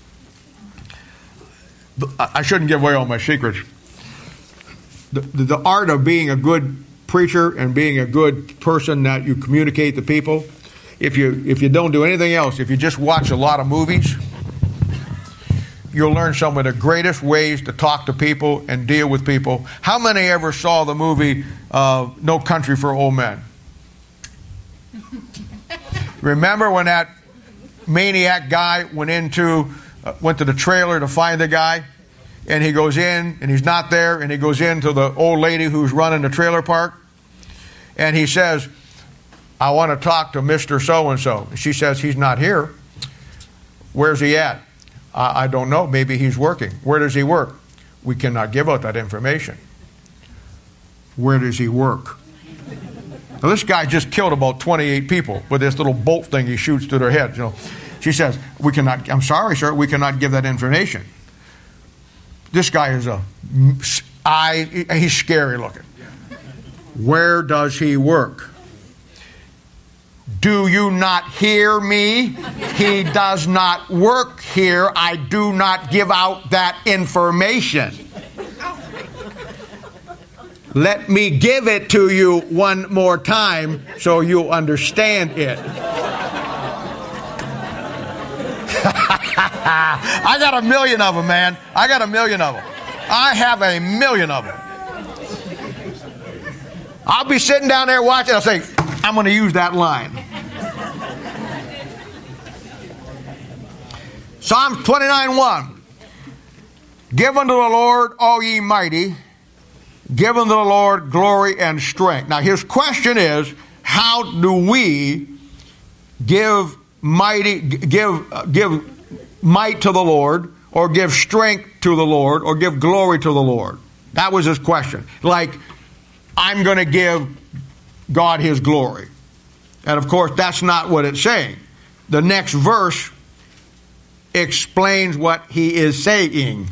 I shouldn't give away all my secrets. The, the, the art of being a good preacher and being a good person that you communicate to people, if you if you don't do anything else, if you just watch a lot of movies, you'll learn some of the greatest ways to talk to people and deal with people. How many ever saw the movie uh, No Country for Old Men? Remember when that maniac guy went into uh, went to the trailer to find the guy, and he goes in and he's not there, and he goes into the old lady who's running the trailer park, and he says, I want to talk to Mister So-and-so. She says, he's not here. Where's he at? I, I don't know. Maybe he's working. Where does he work? We cannot give out that information. Where does he work? Now, this guy just killed about twenty-eight people with this little bolt thing he shoots through their heads. You know, she says, "We cannot. I'm sorry, sir. We cannot give that information." This guy is a, I. He's scary looking. Where does he work? Do you not hear me? He does not work here. I do not give out that information. Let me give it to you one more time so you understand it. I got a million of them, man. I got a million of them. I have a million of them. I'll be sitting down there watching. I'll say, I'm going to use that line. Psalms twenty-nine one. Give unto the Lord, all ye mighty, give unto the Lord glory and strength. Now his question is, how do we give mighty, give, give might to the Lord, or give strength to the Lord, or give glory to the Lord? That was his question. Like, I'm going to give God his glory. And of course, that's not what it's saying. The next verse explains what he is saying.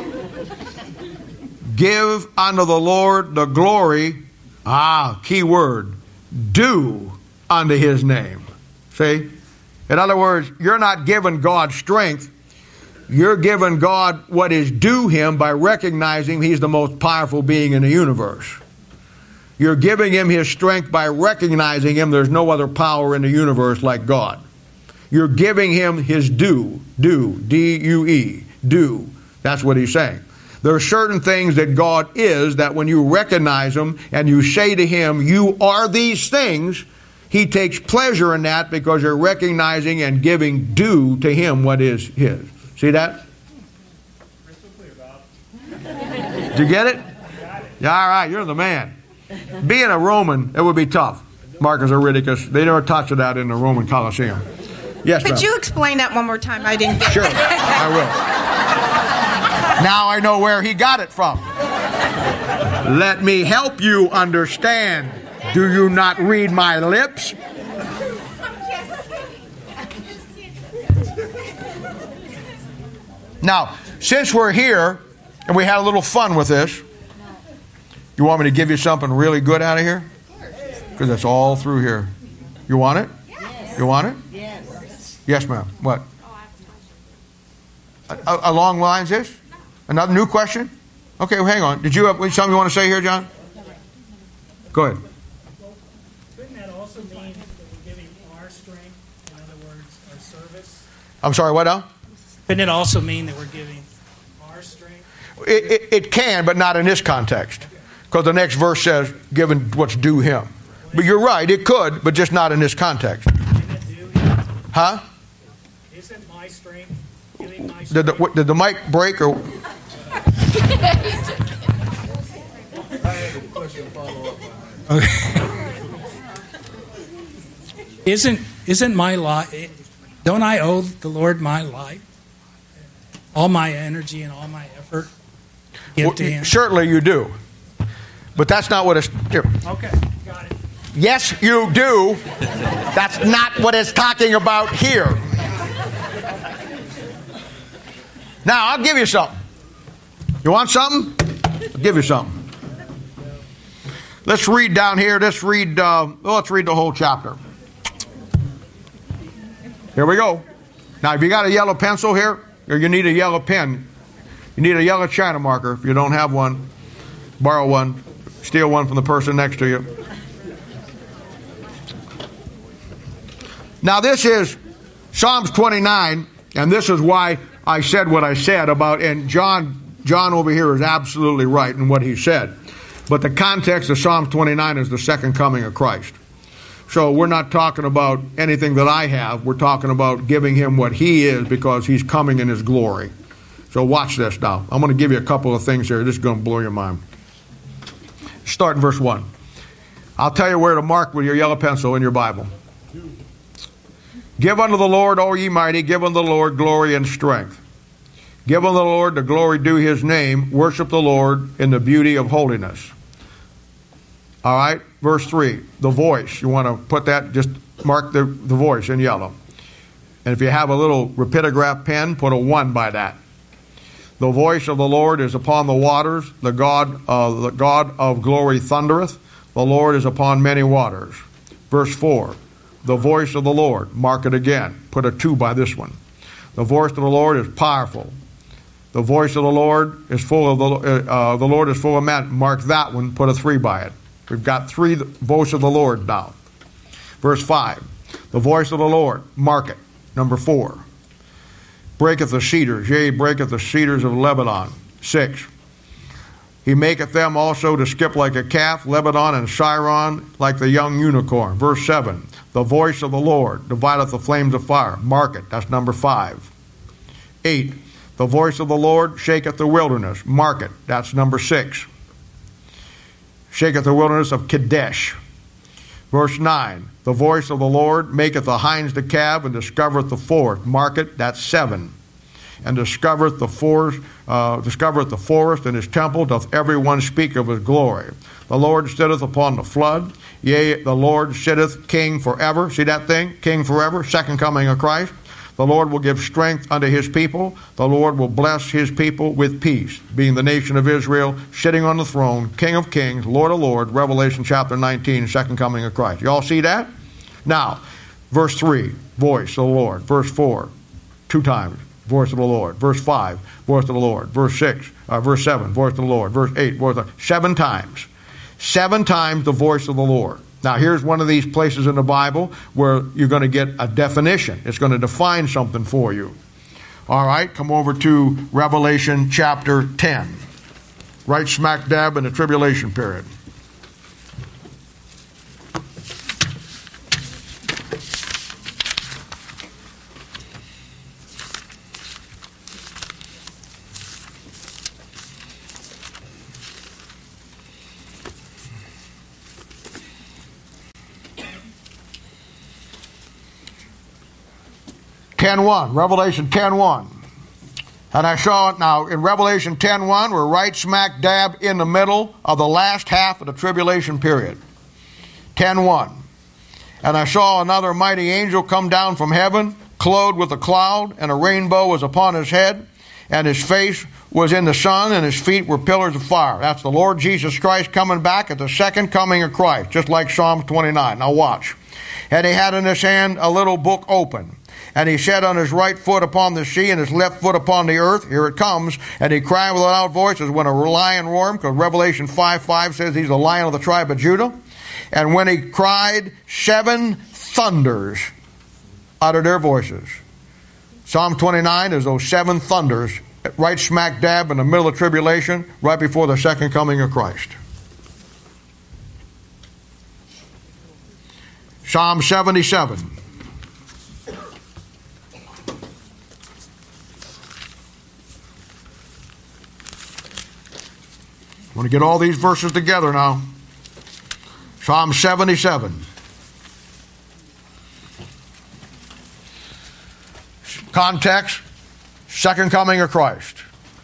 Give unto the Lord the glory, ah, key word, due unto his name. See? In other words, you're not giving God strength. You're giving God what is due him by recognizing he's the most powerful being in the universe. You're giving him his strength by recognizing him. There's no other power in the universe like God. You're giving him his due, due, D U E, due. That's what he's saying. There are certain things that God is that when you recognize them and you say to him, you are these things, he takes pleasure in that because you're recognizing and giving due to him what is his. See that? Did you get it? Yeah, all right, you're the man. Being a Roman, it would be tough. Marcus Aurelius, they never touched that in the Roman Colosseum. Yes, Could ma'am. you explain that one more time? I didn't get Sure, it. I will. Now I know where he got it from. Let me help you understand. Do you not read my lips? Now, since we're here and we had a little fun with this, you want me to give you something really good out of here? Because it's all through here. You want it? You want it? Yes. Yes, ma'am. What? A- along lines this? Another new question? Okay, well, hang on. Did you have something you want to say here, John? Go ahead. Couldn't that also mean that we're giving our strength, in other words, our service? I'm sorry, what now? Couldn't it also mean that we're giving our strength? It, it, it can, but not in this context. Because the next verse says, given what's due him. But you're right, it could, but just not in this context. Huh? Isn't my strength giving my strength? Did the, what, did the mic break or? Isn't isn't my life? Don't I owe the Lord my life, all my energy and all my effort? Give Well, to Him. certainly you do, but that's not what it's. Here. Okay, got it. Yes, you do. That's not what it's talking about here. Now I'll give you something. You want something? I'll give you something. Let's read down here. Let's read. Uh, well, let's read the whole chapter. Here we go. Now, if you got a yellow pencil here, or you need a yellow pen, you need a yellow China marker. If you don't have one, borrow one. Steal one from the person next to you. Now, this is Psalms twenty-nine, and this is why I said what I said about, and John, John over here is absolutely right in what he said. But the context of Psalms twenty-nine is the second coming of Christ. So we're not talking about anything that I have. We're talking about giving him what he is because he's coming in his glory. So watch this now. I'm going to give you a couple of things here. This is going to blow your mind. Start in verse one. I'll tell you where to mark with your yellow pencil in your Bible. Give unto the Lord, O ye mighty, give unto the Lord glory and strength. Give unto the Lord the glory due his name. Worship the Lord in the beauty of holiness. All right, verse three, the voice. You want to put that, just mark the, the voice in yellow. And if you have a little rapidograph pen, put a one by that. The voice of the Lord is upon the waters. The God, uh, the God of glory thundereth. The Lord is upon many waters. Verse four, the voice of the Lord. Mark it again. Put a two by this one. The voice of the Lord is powerful. The voice of the Lord is full of the uh, the Lord is full of men. Mark that one. Put a three by it. We've got three voice of the Lord now. Verse five, the voice of the Lord. Mark it. Number four. Breaketh the cedars, yea, breaketh the cedars of Lebanon. Six. He maketh them also to skip like a calf, Lebanon and Sharon like the young unicorn. Verse seven. The voice of the Lord divideth the flames of fire. Mark it. That's number five. Eight. The voice of the Lord shaketh the wilderness. Mark it. That's number six. Shaketh the wilderness of Kadesh. Verse nine. The voice of the Lord maketh the hinds to calve and discovereth the forest. Mark it. That's seven. And discovereth the forest, uh, discovereth the forest in his temple, doth every one speak of his glory. The Lord sitteth upon the flood. Yea, the Lord sitteth king forever. See that thing? King forever. Second coming of Christ. The Lord will give strength unto his people. The Lord will bless his people with peace, being the nation of Israel, sitting on the throne, King of kings, Lord of lords, Revelation chapter nineteen, second coming of Christ. You all see that? Now, verse three, voice of the Lord. Verse four, two times, voice of the Lord. Verse five, voice of the Lord. Verse six, uh, verse seven, voice of the Lord. Verse eight, voice of the seven times. Seven times the voice of the Lord. Now, here's one of these places in the Bible where you're going to get a definition. It's going to define something for you. All right, come over to Revelation chapter ten. Right smack dab in the tribulation period. ten one, Revelation ten one. And I saw it now in Revelation ten one, we're right smack dab in the middle of the last half of the tribulation period. ten one. And I saw another mighty angel come down from heaven, clothed with a cloud, and a rainbow was upon his head, and his face was in the sun, and his feet were pillars of fire. That's the Lord Jesus Christ coming back at the second coming of Christ, just like Psalm twenty-nine. Now watch. And he had in his hand a little book open. And he set on his right foot upon the sea and his left foot upon the earth. Here it comes. And he cried with a loud voice as when a lion roared, because Revelation five five says he's the Lion of the tribe of Judah. And when he cried, seven thunders uttered their voices. Psalm twenty-nine is those seven thunders right smack dab in the middle of tribulation, right before the second coming of Christ. Psalm seventy-seven. I want to get all these verses together now. Psalm seventy-seven. Context, second coming of Christ.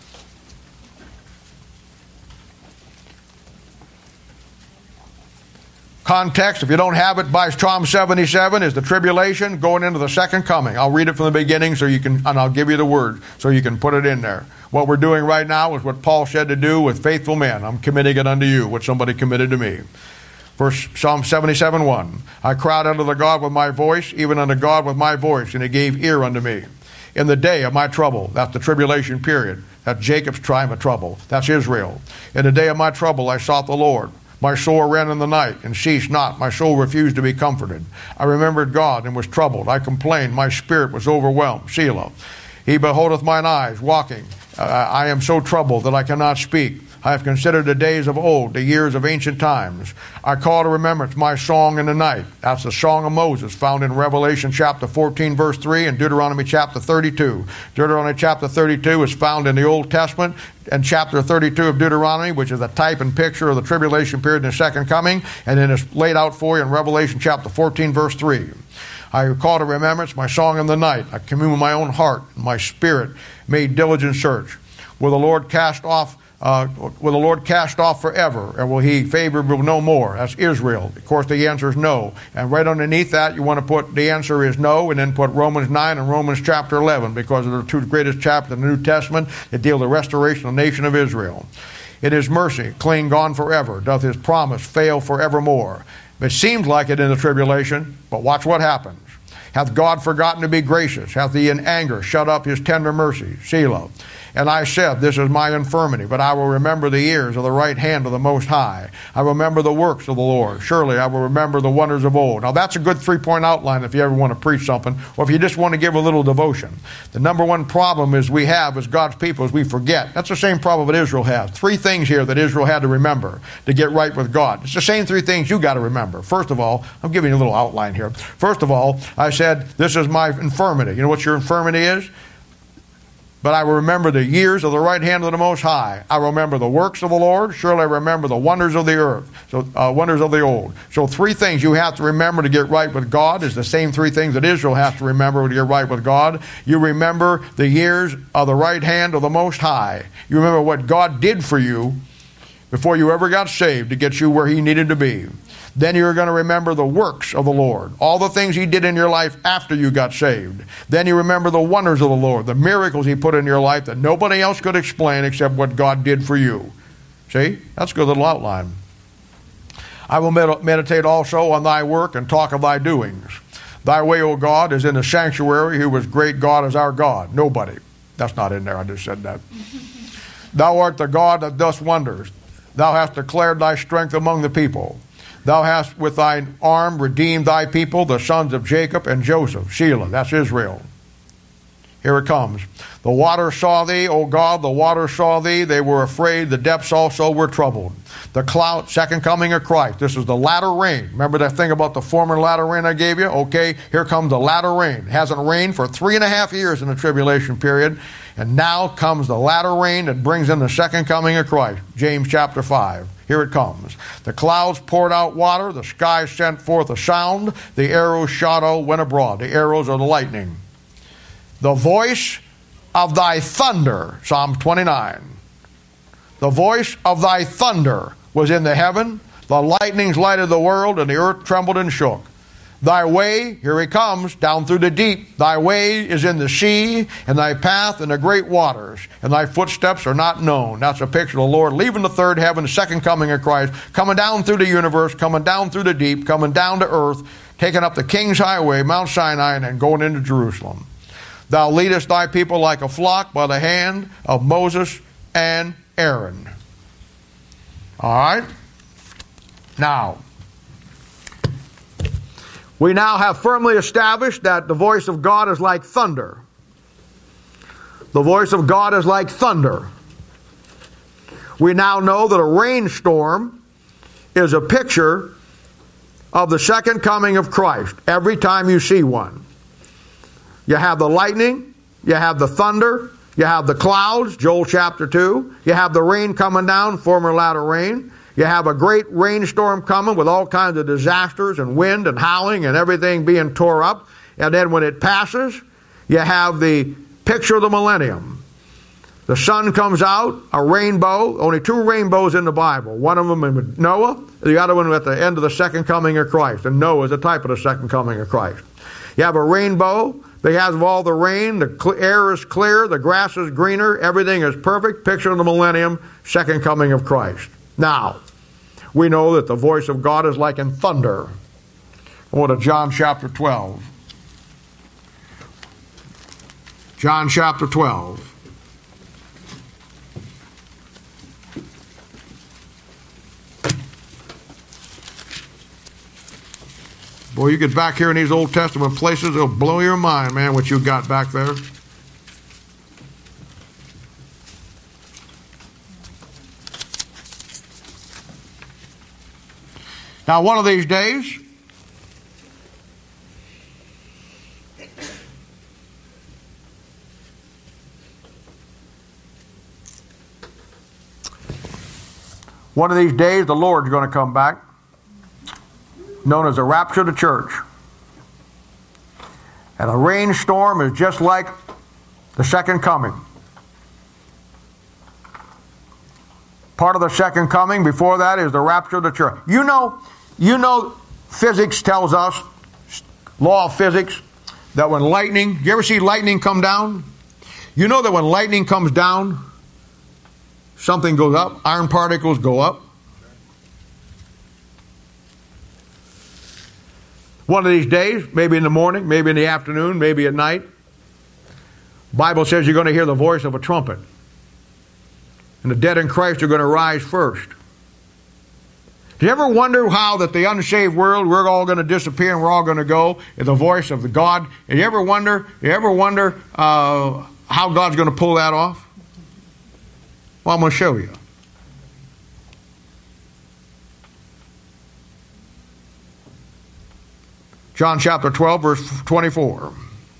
Context, if you don't have it by Psalm seventy-seven, is the tribulation going into the second coming. I'll read it from the beginning so you can, and I'll give you the word so you can put it in there. What we're doing right now is what Paul said to do with faithful men. I'm committing it unto you, what somebody committed to me. First, Psalm seventy-seven one. I cried unto the God with my voice, even unto God with my voice, and he gave ear unto me. In the day of my trouble, that's the tribulation period. That's Jacob's time of trouble. That's Israel. In the day of my trouble, I sought the Lord. My soul ran in the night and ceased not. My soul refused to be comforted. I remembered God and was troubled. I complained. My spirit was overwhelmed. Selah. He beholdeth mine eyes walking. Uh, I am so troubled that I cannot speak. I have considered the days of old, the years of ancient times. I call to remembrance my song in the night. That's the song of Moses, found in Revelation chapter fourteen, verse three, and Deuteronomy chapter thirty-two. Deuteronomy chapter thirty-two is found in the Old Testament, and chapter thirty-two of Deuteronomy, which is a type and picture of the tribulation period and the second coming, and then it's laid out for you in Revelation chapter fourteen, verse three. I call to remembrance my song in the night. I commune with my own heart, and my spirit made diligent search. Will the Lord cast off Uh, will the Lord cast off forever, or will he favor no more? That's Israel. Of course, the answer is no. And right underneath that, you want to put the answer is no, and then put Romans nine and Romans chapter eleven, because they're the two greatest chapters in the New Testament that deal with the restoration of the nation of Israel. In his mercy, clean gone forever, doth his promise fail forevermore. It seems like it in the tribulation, but watch what happens. Hath God forgotten to be gracious? Hath he in anger shut up his tender mercy? Selah. And I said, this is my infirmity, but I will remember the years of the right hand of the Most High. I will remember the works of the Lord. Surely I will remember the wonders of old. Now that's a good three-point outline if you ever want to preach something, or if you just want to give a little devotion. The number one problem is we have as God's people is we forget. That's the same problem that Israel has. Three things here that Israel had to remember to get right with God. It's the same three things you got to remember. First of all, I'm giving you a little outline here. First of all, I said, this is my infirmity. You know what your infirmity is? But I will remember the years of the right hand of the Most High. I will remember the works of the Lord. Surely I remember the wonders of the earth, so uh, wonders of the old. So three things you have to remember to get right with God is the same three things that Israel has to remember to get right with God. You remember the years of the right hand of the Most High. You remember what God did for you before you ever got saved to get you where he needed to be. Then you're going to remember the works of the Lord, all the things he did in your life after you got saved. Then you remember the wonders of the Lord, the miracles he put in your life that nobody else could explain except what God did for you. See? That's a good little outline. I will med- meditate also on thy work and talk of thy doings. Thy way, O God, is in the sanctuary. Who was great God is our God. Nobody. That's not in there. I just said that. Thou art the God that doth wonders. Thou hast declared thy strength among the people. Thou hast with thine arm redeemed thy people, the sons of Jacob and Joseph. Selah, that's Israel. Here it comes. The waters saw thee, O God, the waters saw thee. They were afraid. The depths also were troubled. The cloud, second coming of Christ. This is the latter rain. Remember that thing about the former latter rain I gave you? Okay, here comes the latter rain. It hasn't rained for three and a half years in the tribulation period. And now comes the latter rain that brings in the second coming of Christ. James chapter five. Here it comes. The clouds poured out water. The sky sent forth a sound. The arrows shot out, went abroad. The arrows are the lightning. The voice of thy thunder, Psalm twenty-nine. The voice of thy thunder was in the heaven. The lightnings lighted the world, and the earth trembled and shook. Thy way, here he comes, down through the deep. Thy way is in the sea, and thy path in the great waters, and thy footsteps are not known. That's a picture of the Lord leaving the third heaven, the second coming of Christ, coming down through the universe, coming down through the deep, coming down to earth, taking up the King's Highway, Mount Sinai, and then going into Jerusalem. Thou leadest thy people like a flock by the hand of Moses and Aaron. All right? Now, we now have firmly established that the voice of God is like thunder. The voice of God is like thunder. We now know that a rainstorm is a picture of the second coming of Christ every time you see one. You have the lightning, you have the thunder, you have the clouds, Joel chapter two, you have the rain coming down, former latter rain. You have a great rainstorm coming with all kinds of disasters and wind and howling and everything being tore up. And then when it passes, you have the picture of the millennium. The sun comes out, a rainbow, only two rainbows in the Bible. One of them in Noah, the other one at the end of the second coming of Christ. And Noah is a type of the second coming of Christ. You have a rainbow that has all the rain, the air is clear, the grass is greener, everything is perfect. Picture of the millennium, second coming of Christ. Now, we know that the voice of God is like in thunder. Go to John chapter twelve. John chapter twelve. Boy, you get back here in these Old Testament places, it'll blow your mind, man, what you got back there. Now, one of these days, one of these days, the Lord's going to come back, known as the rapture of the church. And a rainstorm is just like the second coming. Part of the second coming before that is the rapture of the church. You know, you know, physics tells us, law of physics, that when lightning, you ever see lightning come down? You know that when lightning comes down, something goes up, iron particles go up. One of these days, maybe in the morning, maybe in the afternoon, maybe at night, the Bible says you're going to hear the voice of a trumpet. And the dead in Christ are going to rise first. Do you ever wonder how that the unsaved world, we're all going to disappear and we're all going to go in the voice of the God? And you ever wonder, you ever wonder uh, how God's going to pull that off? Well, I'm going to show you. John chapter twelve, verse twenty-four.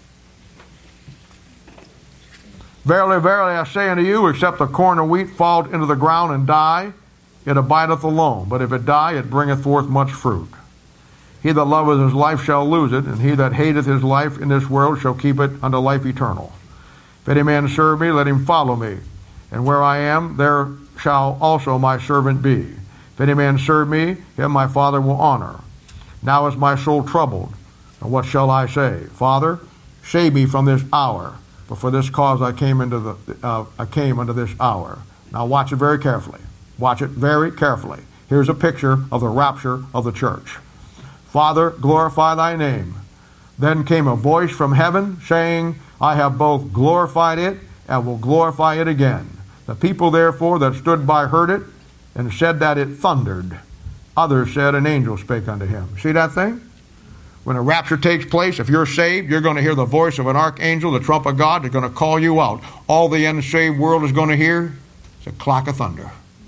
Verily, verily, I say unto you, except the corn of wheat fall into the ground and die, it abideth alone. But if it die, it bringeth forth much fruit. He that loveth his life shall lose it, and he that hateth his life in this world shall keep it unto life eternal. If any man serve me, let him follow me. And where I am, there shall also my servant be. If any man serve me, him my Father will honor. Now is my soul troubled, and what shall I say? Father, save me from this hour. But for this cause I came into the uh, I came unto this hour. Now watch it very carefully. Watch it very carefully. Here's a picture of the rapture of the church. Father, glorify thy name. Then came a voice from heaven saying, I have both glorified it and will glorify it again. The people therefore that stood by heard it, and said that it thundered. Others said, an angel spake unto him. See that thing? When a rapture takes place, if you're saved, you're going to hear the voice of an archangel, the trump of God, is going to call you out. All the unsaved world is going to hear is a clock of thunder.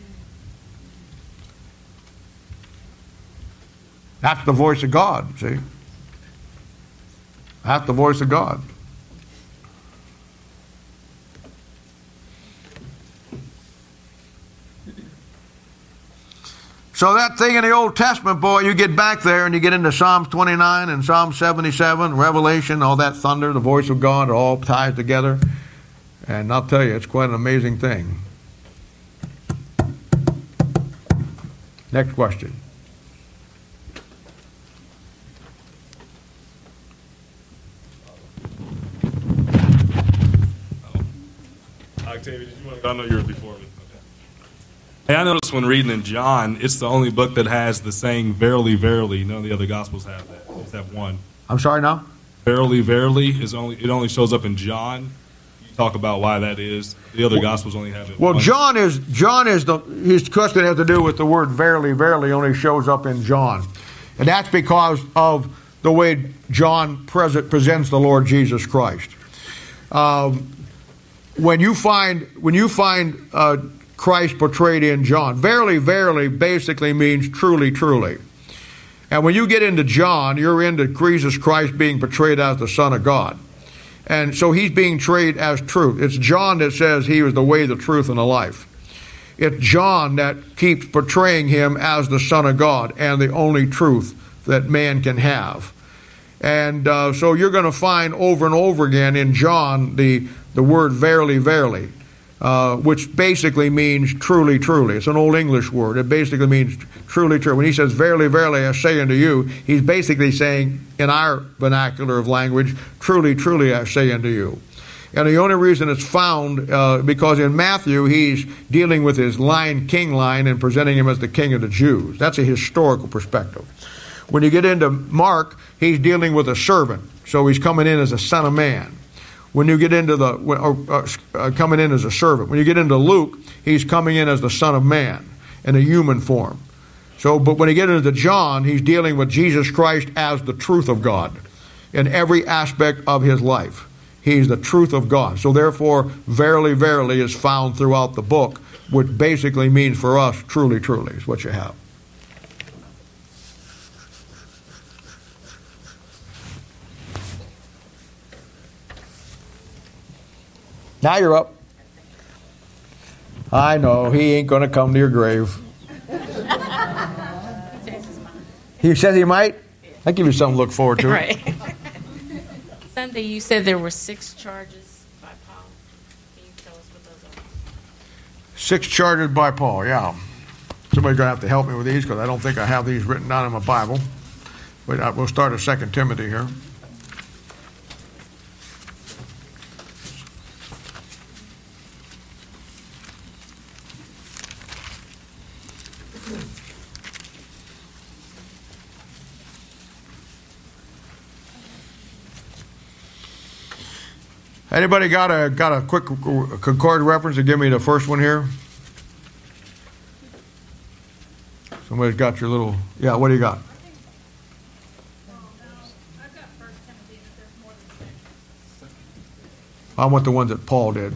That's the voice of God, see? That's the voice of God. So that thing in the Old Testament, boy, you get back there and you get into Psalms twenty-nine and Psalm seventy-seven, Revelation, all that thunder, the voice of God, it all ties together. And I'll tell you, it's quite an amazing thing. Next question. I know you were before me. Okay. Hey, I noticed when reading in John, it's the only book that has the saying "Verily, verily." None of the other Gospels have that. Just have one. I'm sorry now? Verily, verily is only it only shows up in John. You talk about why that is. The other Gospels only have it. Well, once. John is John is the his question has to do with the word verily, verily only shows up in John, and that's because of the way John present, presents the Lord Jesus Christ. Um, when you find when you find uh, Christ portrayed in John, verily, verily basically means truly, truly. And when you get into John, you're into Jesus Christ being portrayed as the Son of God. And so he's being portrayed as truth. It's John that says he was the way, the truth, and the life. It's John that keeps portraying him as the Son of God and the only truth that man can have. And uh, so you're going to find over and over again in John the, the word verily, verily. Uh, which basically means truly, truly. It's an old English word. It basically means truly, truly. When he says, verily, verily, I say unto you, he's basically saying, in our vernacular of language, truly, truly, I say unto you. And the only reason it's found, uh, because in Matthew, he's dealing with his lion, king line, and presenting him as the king of the Jews. That's a historical perspective. When you get into Mark, he's dealing with a servant. So he's coming in as a son of man. When you get into the, or, uh, uh, coming in as a servant. When you get into Luke, he's coming in as the Son of Man in a human form. So, but when you get into John, he's dealing with Jesus Christ as the truth of God in every aspect of his life. He's the truth of God. So therefore, verily, verily is found throughout the book, which basically means for us, truly, truly is what you have. Now you're up. I know, he ain't going to come to your grave. He says he might? I'll give you something to look forward to. Right. Sunday, you said there were six charges by Paul. Can you tell us what those are? Six charges by Paul, yeah. Somebody's going to have to help me with these because I don't think I have these written down in my Bible. But we'll start at Second Timothy here. Anybody got a got a quick Concord reference to give me the first one here? Somebody's got your little, yeah, what do you got? I want the ones that Paul did.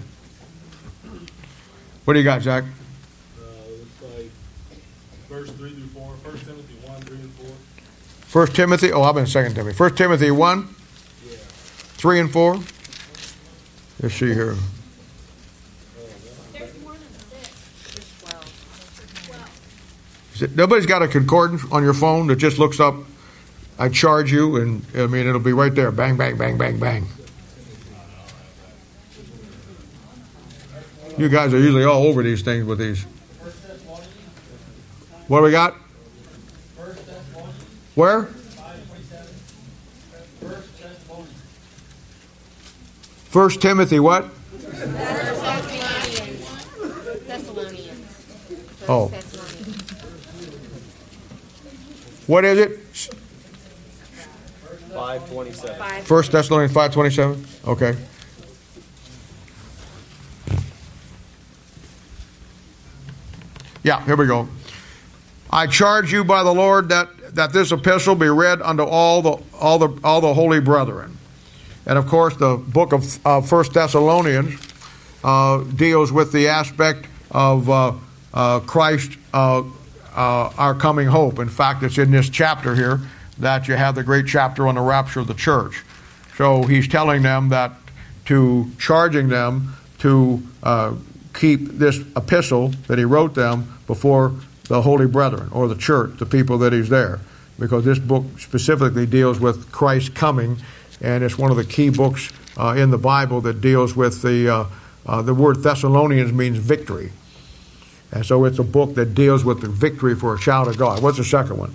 What do you got, Zach? Uh, looks like verse three through four. First Timothy one, three and four. First Timothy, oh, I'm in Second Timothy. First Timothy one, Yeah. three and four. Let's see here. Is it, nobody's got a concordance on your phone that just looks up, I charge you, and I mean, it'll be right there. Bang, bang, bang, bang, bang. You guys are usually all over these things with these. What do we got? Where? First Timothy what? Thessalonians. Oh. What is it? five twenty-seven. First Thessalonians five twenty-seven? Okay. Yeah, here we go. I charge you by the Lord that, that this epistle be read unto all the all the all the holy brethren. And of course, the book of uh, First Thessalonians uh, deals with the aspect of uh, uh, Christ, uh, uh, our coming hope. In fact, it's in this chapter here that you have the great chapter on the rapture of the church. So he's telling them that to charging them to uh, keep this epistle that he wrote them before the holy brethren or the church, the people that he's there, because this book specifically deals with Christ's coming. And it's one of the key books uh, in the Bible that deals with the uh, uh, the word Thessalonians means victory, and so it's a book that deals with the victory for a child of God. What's the second one?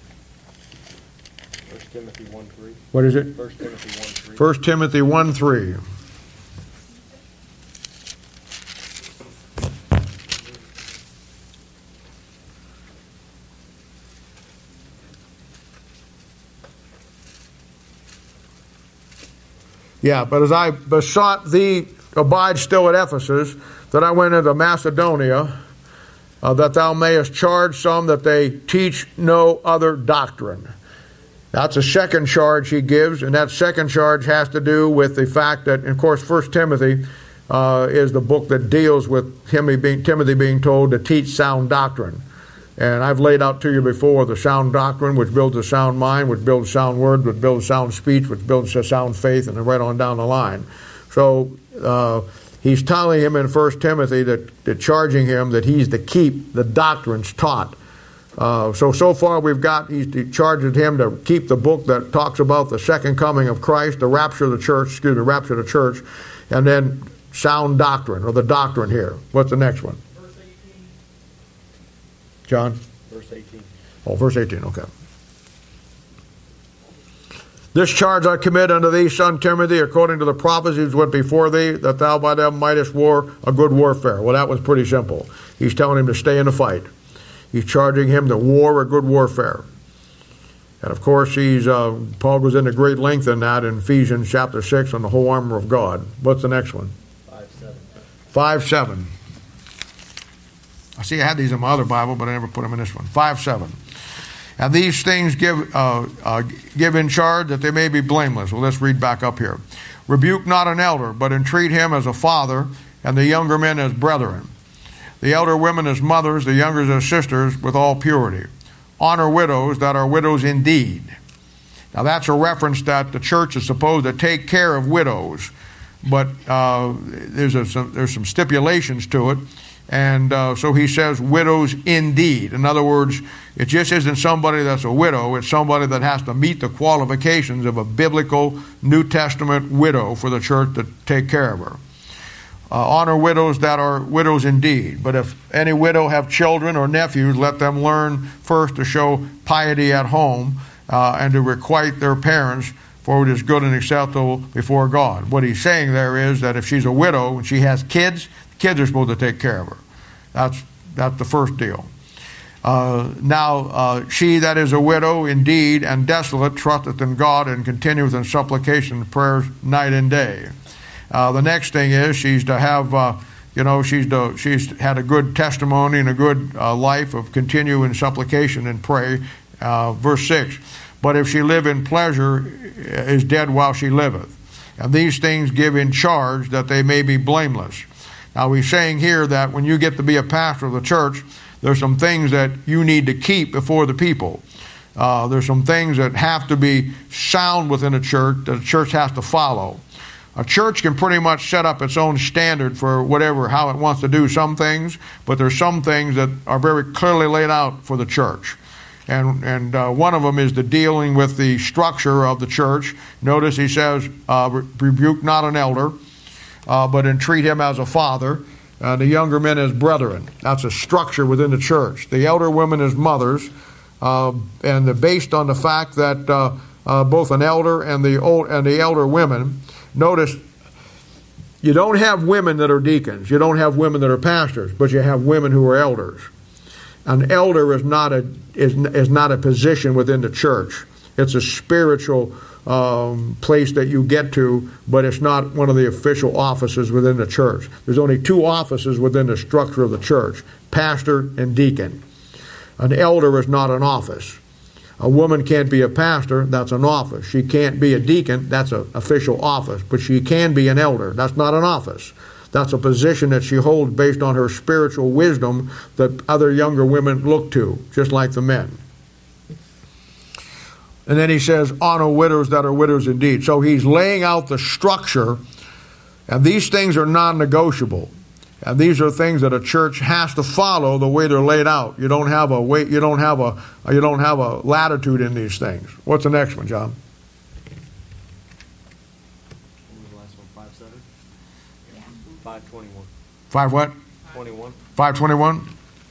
First Timothy one three. What is it? First Timothy one three. First Timothy one three. Yeah, but as I besought thee, abide still at Ephesus, that I went into Macedonia, uh, that thou mayest charge some that they teach no other doctrine. That's a second charge he gives, and that second charge has to do with the fact that, of course, First Timothy uh, is the book that deals with Timothy being, Timothy being told to teach sound doctrine. And I've laid out to you before the sound doctrine, which builds a sound mind, which builds sound words, which builds sound speech, which builds a sound faith, and right on down the line. So uh, he's telling him in First Timothy that, that charging him that he's to keep the doctrines taught. Uh, so, so far we've got, he's he charged him to keep the book that talks about the second coming of Christ, the rapture of the church, excuse me, rapture of the church, and then sound doctrine, or the doctrine here. What's the next one? John? Verse eighteen. Oh, verse eighteen, okay. This charge I commit unto thee, son Timothy, according to the prophecies which went before thee, that thou by them mightest war a good warfare. Well, that was pretty simple. He's telling him to stay in the fight. He's charging him to war a good warfare. And of course, he's uh, Paul goes into great length in that in Ephesians chapter six on the whole armor of God. What's the next one? Five seven. Five seven. I see I had these in my other Bible, but I never put them in this one. Five seven. And these things give uh, uh, give in charge that they may be blameless. Well, let's read back up here. Rebuke not an elder, but entreat him as a father, and the younger men as brethren. The elder women as mothers, the younger as sisters, with all purity. Honor widows that are widows indeed. Now that's a reference that the church is supposed to take care of widows, but uh, there's a, some, there's some stipulations to it. And uh, so he says widows indeed. In other words, it just isn't somebody that's a widow. It's somebody that has to meet the qualifications of a biblical New Testament widow for the church to take care of her. Uh, honor widows that are widows indeed. But if any widow have children or nephews, let them learn first to show piety at home uh, and to requite their parents, for it is good and acceptable before God. What he's saying there is that if she's a widow and she has kids, kids are supposed to take care of her. That's that's the first deal. Uh, now, uh, she that is a widow indeed and desolate trusteth in God and continueth in supplication and prayers night and day. Uh, the next thing is she's to have, uh, you know, she's to, she's had a good testimony and a good uh, life of continue in supplication and pray. Uh, verse six, but if she live in pleasure, is dead while she liveth. And these things give in charge that they may be blameless. Now he's saying here that when you get to be a pastor of the church, there's some things that you need to keep before the people. Uh, there's some things that have to be sound within a church that a church has to follow. A church can pretty much set up its own standard for whatever, how it wants to do some things, but there's some things that are very clearly laid out for the church. And, and uh, one of them is the dealing with the structure of the church. Notice he says, uh, rebuke not an elder, Uh, but entreat him as a father, uh, the younger men as brethren. That's a structure within the church. The elder women as mothers, uh, and the, based on the fact that uh, uh, both an elder and the old and the elder women. Notice, you don't have women that are deacons. You don't have women that are pastors, but you have women who are elders. An elder is not a is is not a position within the church. It's a spiritual Um, place that you get to, but it's not one of the official offices within the church. There's only two offices within the structure of the church, pastor and deacon. An elder is not an office. A woman can't be a pastor, that's an office. She can't be a deacon, that's an official office. But she can be an elder, that's not an office. That's a position that she holds based on her spiritual wisdom that other younger women look to, just like the men. And then he says, honor widows that are widows indeed. So he's laying out the structure, and these things are non-negotiable. And these are things that a church has to follow the way they're laid out. You don't have a way, you don't have a you don't have a latitude in these things. What's the next one, John? Five seven. Five twenty-one. Five what? Twenty-one. Five twenty-one.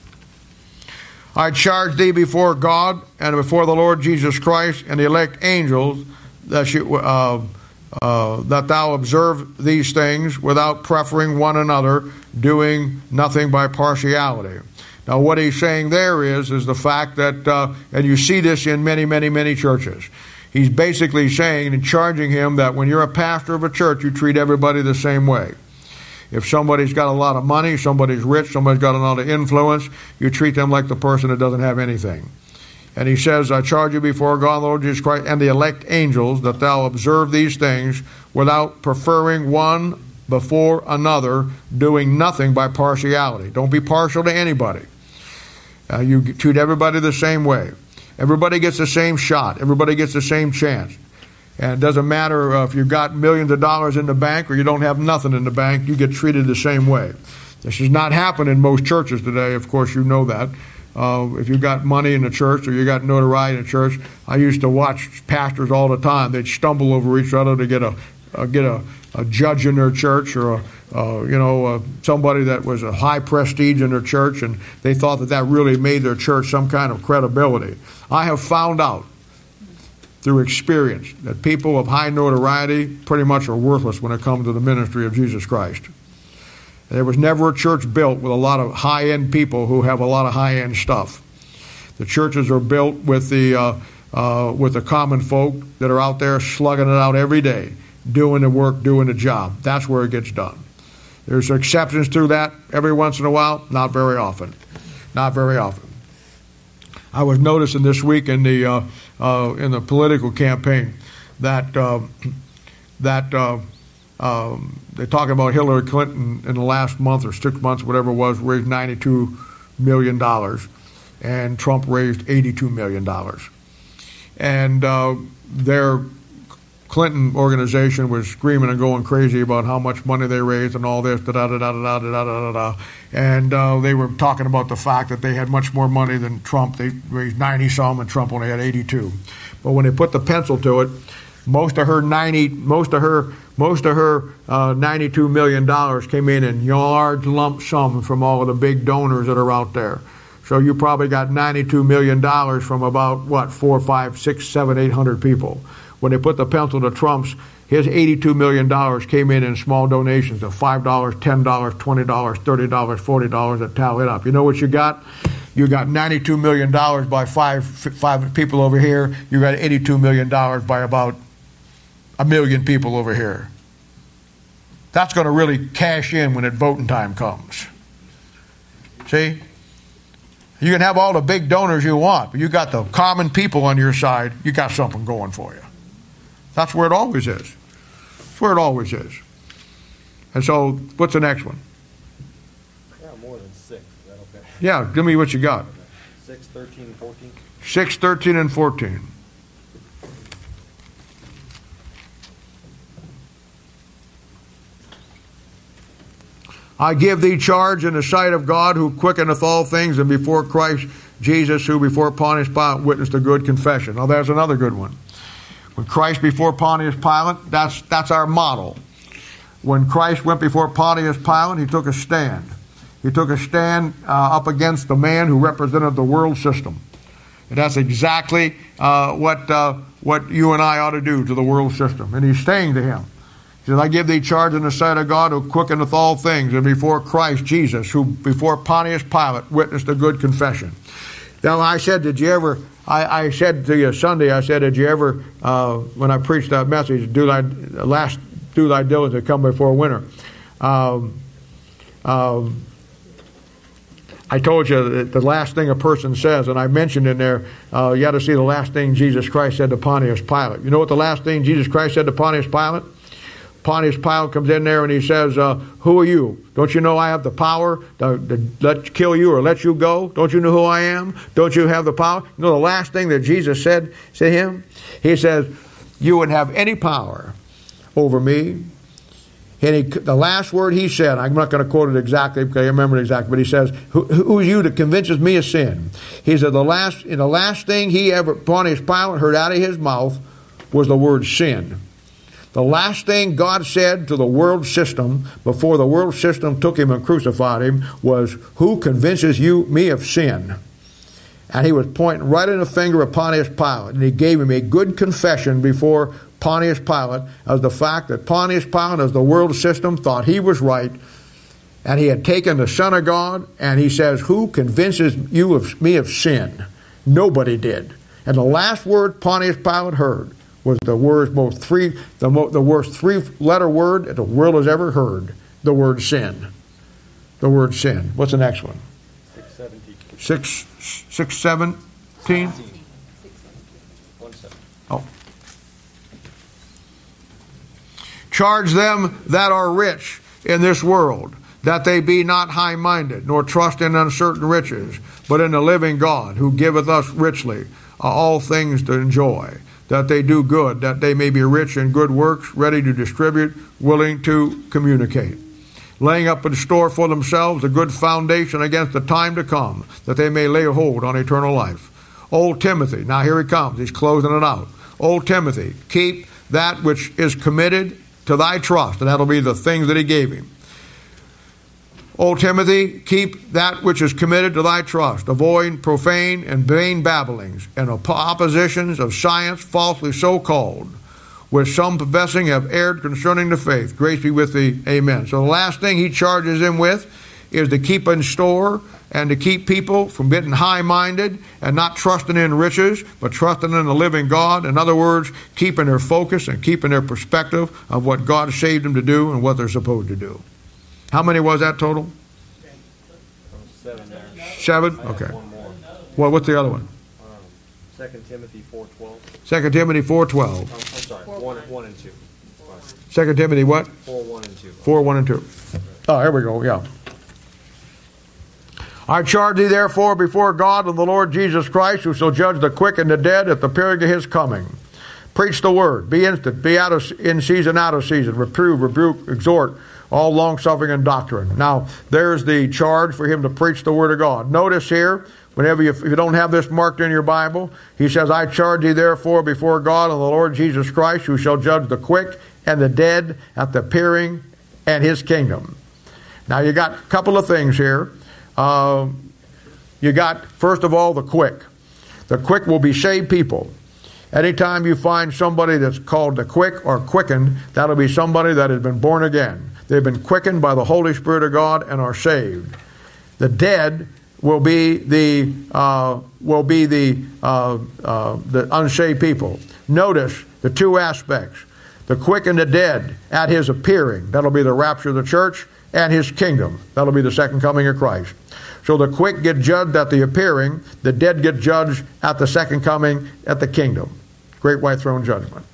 I charge thee before God and before the Lord Jesus Christ and the elect angels that you, uh, uh, that thou observe these things without preferring one another, doing nothing by partiality. Now, what he's saying there is, is the fact that, uh, and you see this in many, many, many churches. He's basically saying and charging him that when you're a pastor of a church, you treat everybody the same way. If somebody's got a lot of money, somebody's rich, somebody's got a lot of influence, you treat them like the person that doesn't have anything. And he says, I charge you before God, Lord Jesus Christ, and the elect angels, that thou observe these things without preferring one before another, doing nothing by partiality. Don't be partial to anybody. Uh, you treat everybody the same way. Everybody gets the same shot. Everybody gets the same chance. And it doesn't matter uh, if you've got millions of dollars in the bank or you don't have nothing in the bank, you get treated the same way. This is not happening in most churches today. Of course, you know that. Uh, if you got money in the church or you got notoriety in the church, I used to watch pastors all the time. They'd stumble over each other to get a uh, get a, a judge in their church or a, uh, you know uh, somebody that was a high prestige in their church, and they thought that that really made their church some kind of credibility. I have found out through experience that people of high notoriety pretty much are worthless when it comes to the ministry of Jesus Christ. There was never a church built with a lot of high-end people who have a lot of high-end stuff. The churches are built with the uh, uh, with the common folk that are out there slugging it out every day, doing the work, doing the job. That's where it gets done. There's exceptions to that every once in a while, not very often. Not very often. I was noticing this week in the uh, uh, in the political campaign that uh, that. Uh, Um, they're talking about Hillary Clinton in the last month or six months, whatever it was, raised ninety-two million dollars, and Trump raised eighty-two million dollars. And uh, their Clinton organization was screaming and going crazy about how much money they raised and all this, da da da da da da da da da. And uh, they were talking about the fact that they had much more money than Trump. They raised ninety some, and Trump only had eighty-two. But when they put the pencil to it, most of her ninety, most of her, most of her uh, ninety-two million dollars came in in large lump sum from all of the big donors that are out there. So you probably got ninety-two million dollars from about what four, five, six, seven, eight hundred people. When they put the pencil to Trump's, his eighty-two million dollars came in in small donations of five dollars, ten dollars, twenty dollars, thirty dollars, forty dollars that tally it up. You know what you got? You got ninety-two million dollars by five five people over here. You got eighty-two million dollars by about a million people over here. That's going to really cash in when it voting time comes. See? You can have all the big donors you want, but you got the common people on your side, you got something going for you. That's where it always is. That's where it always is. And so, what's the next one? Yeah, more than six. Is that okay? Yeah, give me what you got. Six, thirteen, and fourteen. Six, thirteen, and fourteen. I give thee charge in the sight of God, who quickeneth all things, and before Christ Jesus, who before Pontius Pilate witnessed a good confession. Now there's another good one. When Christ before Pontius Pilate, that's that's our model. When Christ went before Pontius Pilate, he took a stand. He took a stand uh, up against the man who represented the world system. And that's exactly uh, what uh, what you and I ought to do to the world system. And he's saying to him, he says, I give thee charge in the sight of God, who quickeneth all things, and before Christ Jesus, who before Pontius Pilate witnessed a good confession. Now I said, did you ever, I, I said to you Sunday, I said, did you ever, uh, when I preached that message, do thy, last, do thy diligence, come before winter. Um, um, I told you that the last thing a person says, and I mentioned in there, uh, you got to see the last thing Jesus Christ said to Pontius Pilate. You know what the last thing Jesus Christ said to Pontius Pilate? Pontius Pilate comes in there and he says, uh, who are you? Don't you know I have the power to, to let kill you or let you go? Don't you know who I am? Don't you have the power? You know the last thing that Jesus said to him? He says, you wouldn't have any power over me. And he, the last word he said, I'm not going to quote it exactly because I remember it exactly, but he says, who, who are you that convinces me of sin? He said the last, and the last thing he ever, Pontius Pilate, heard out of his mouth was the word sin. The last thing God said to the world system before the world system took him and crucified him was, who convinces you me of sin? And he was pointing right in the finger of Pontius Pilate, and he gave him a good confession before Pontius Pilate as the fact that Pontius Pilate, as the world system, thought he was right, and he had taken the Son of God, and he says, who convinces you of me of sin? Nobody did. And the last word Pontius Pilate heard was the worst, most three, the, mo, the worst three-letter word that the world has ever heard, the word sin. The word sin. What's the next one? Six seventeen. Six, six seventeen? One seven. Oh. Charge them that are rich in this world, that they be not high-minded, nor trust in uncertain riches, but in the living God, who giveth us richly uh, all things to enjoy, that they do good, that they may be rich in good works, ready to distribute, willing to communicate, laying up in store for themselves a good foundation against the time to come, that they may lay hold on eternal life. Old Timothy, now here he comes, he's closing it out. Old Timothy, keep that which is committed to thy trust, and that'll be the things that he gave him. O Timothy, keep that which is committed to thy trust, avoid profane and vain babblings, and oppositions of science falsely so called, which some professing have erred concerning the faith. Grace be with thee. Amen. So the last thing he charges him with is to keep in store and to keep people from getting high-minded and not trusting in riches, but trusting in the living God. In other words, keeping their focus and keeping their perspective of what God saved them to do and what they're supposed to do. How many was that total? Seven there. Seven? I have Okay. one more. Well, what's the other one? Um, Second Timothy four twelve. Second Timothy four twelve. I'm, I'm sorry, one, one and two. Second Timothy what? Four, one and two. Four, one, and two. Oh, here we go, yeah. I charge thee therefore before God and the Lord Jesus Christ, who shall judge the quick and the dead at the period of his coming. Preach the word. Be instant. Be out of in season, out of season. Reprove, rebuke, exhort, all long-suffering and doctrine. Now, there's the charge for him to preach the word of God. Notice here, whenever you, if you don't have this marked in your Bible, he says, I charge thee therefore before God and the Lord Jesus Christ, who shall judge the quick and the dead at the appearing and his kingdom. Now, you got a couple of things here. Uh, you got, first of all, the quick. The quick will be saved people. Anytime you find somebody that's called the quick or quickened, that'll be somebody that has been born again. They've been quickened by the Holy Spirit of God and are saved. The dead will be the uh, will be the uh, uh, the unsaved people. Notice the two aspects: the quick and the dead at his appearing. That'll be the rapture of the church, and his kingdom. That'll be the second coming of Christ. So the quick get judged at the appearing, the dead get judged at the second coming, at the kingdom. Great white throne judgment.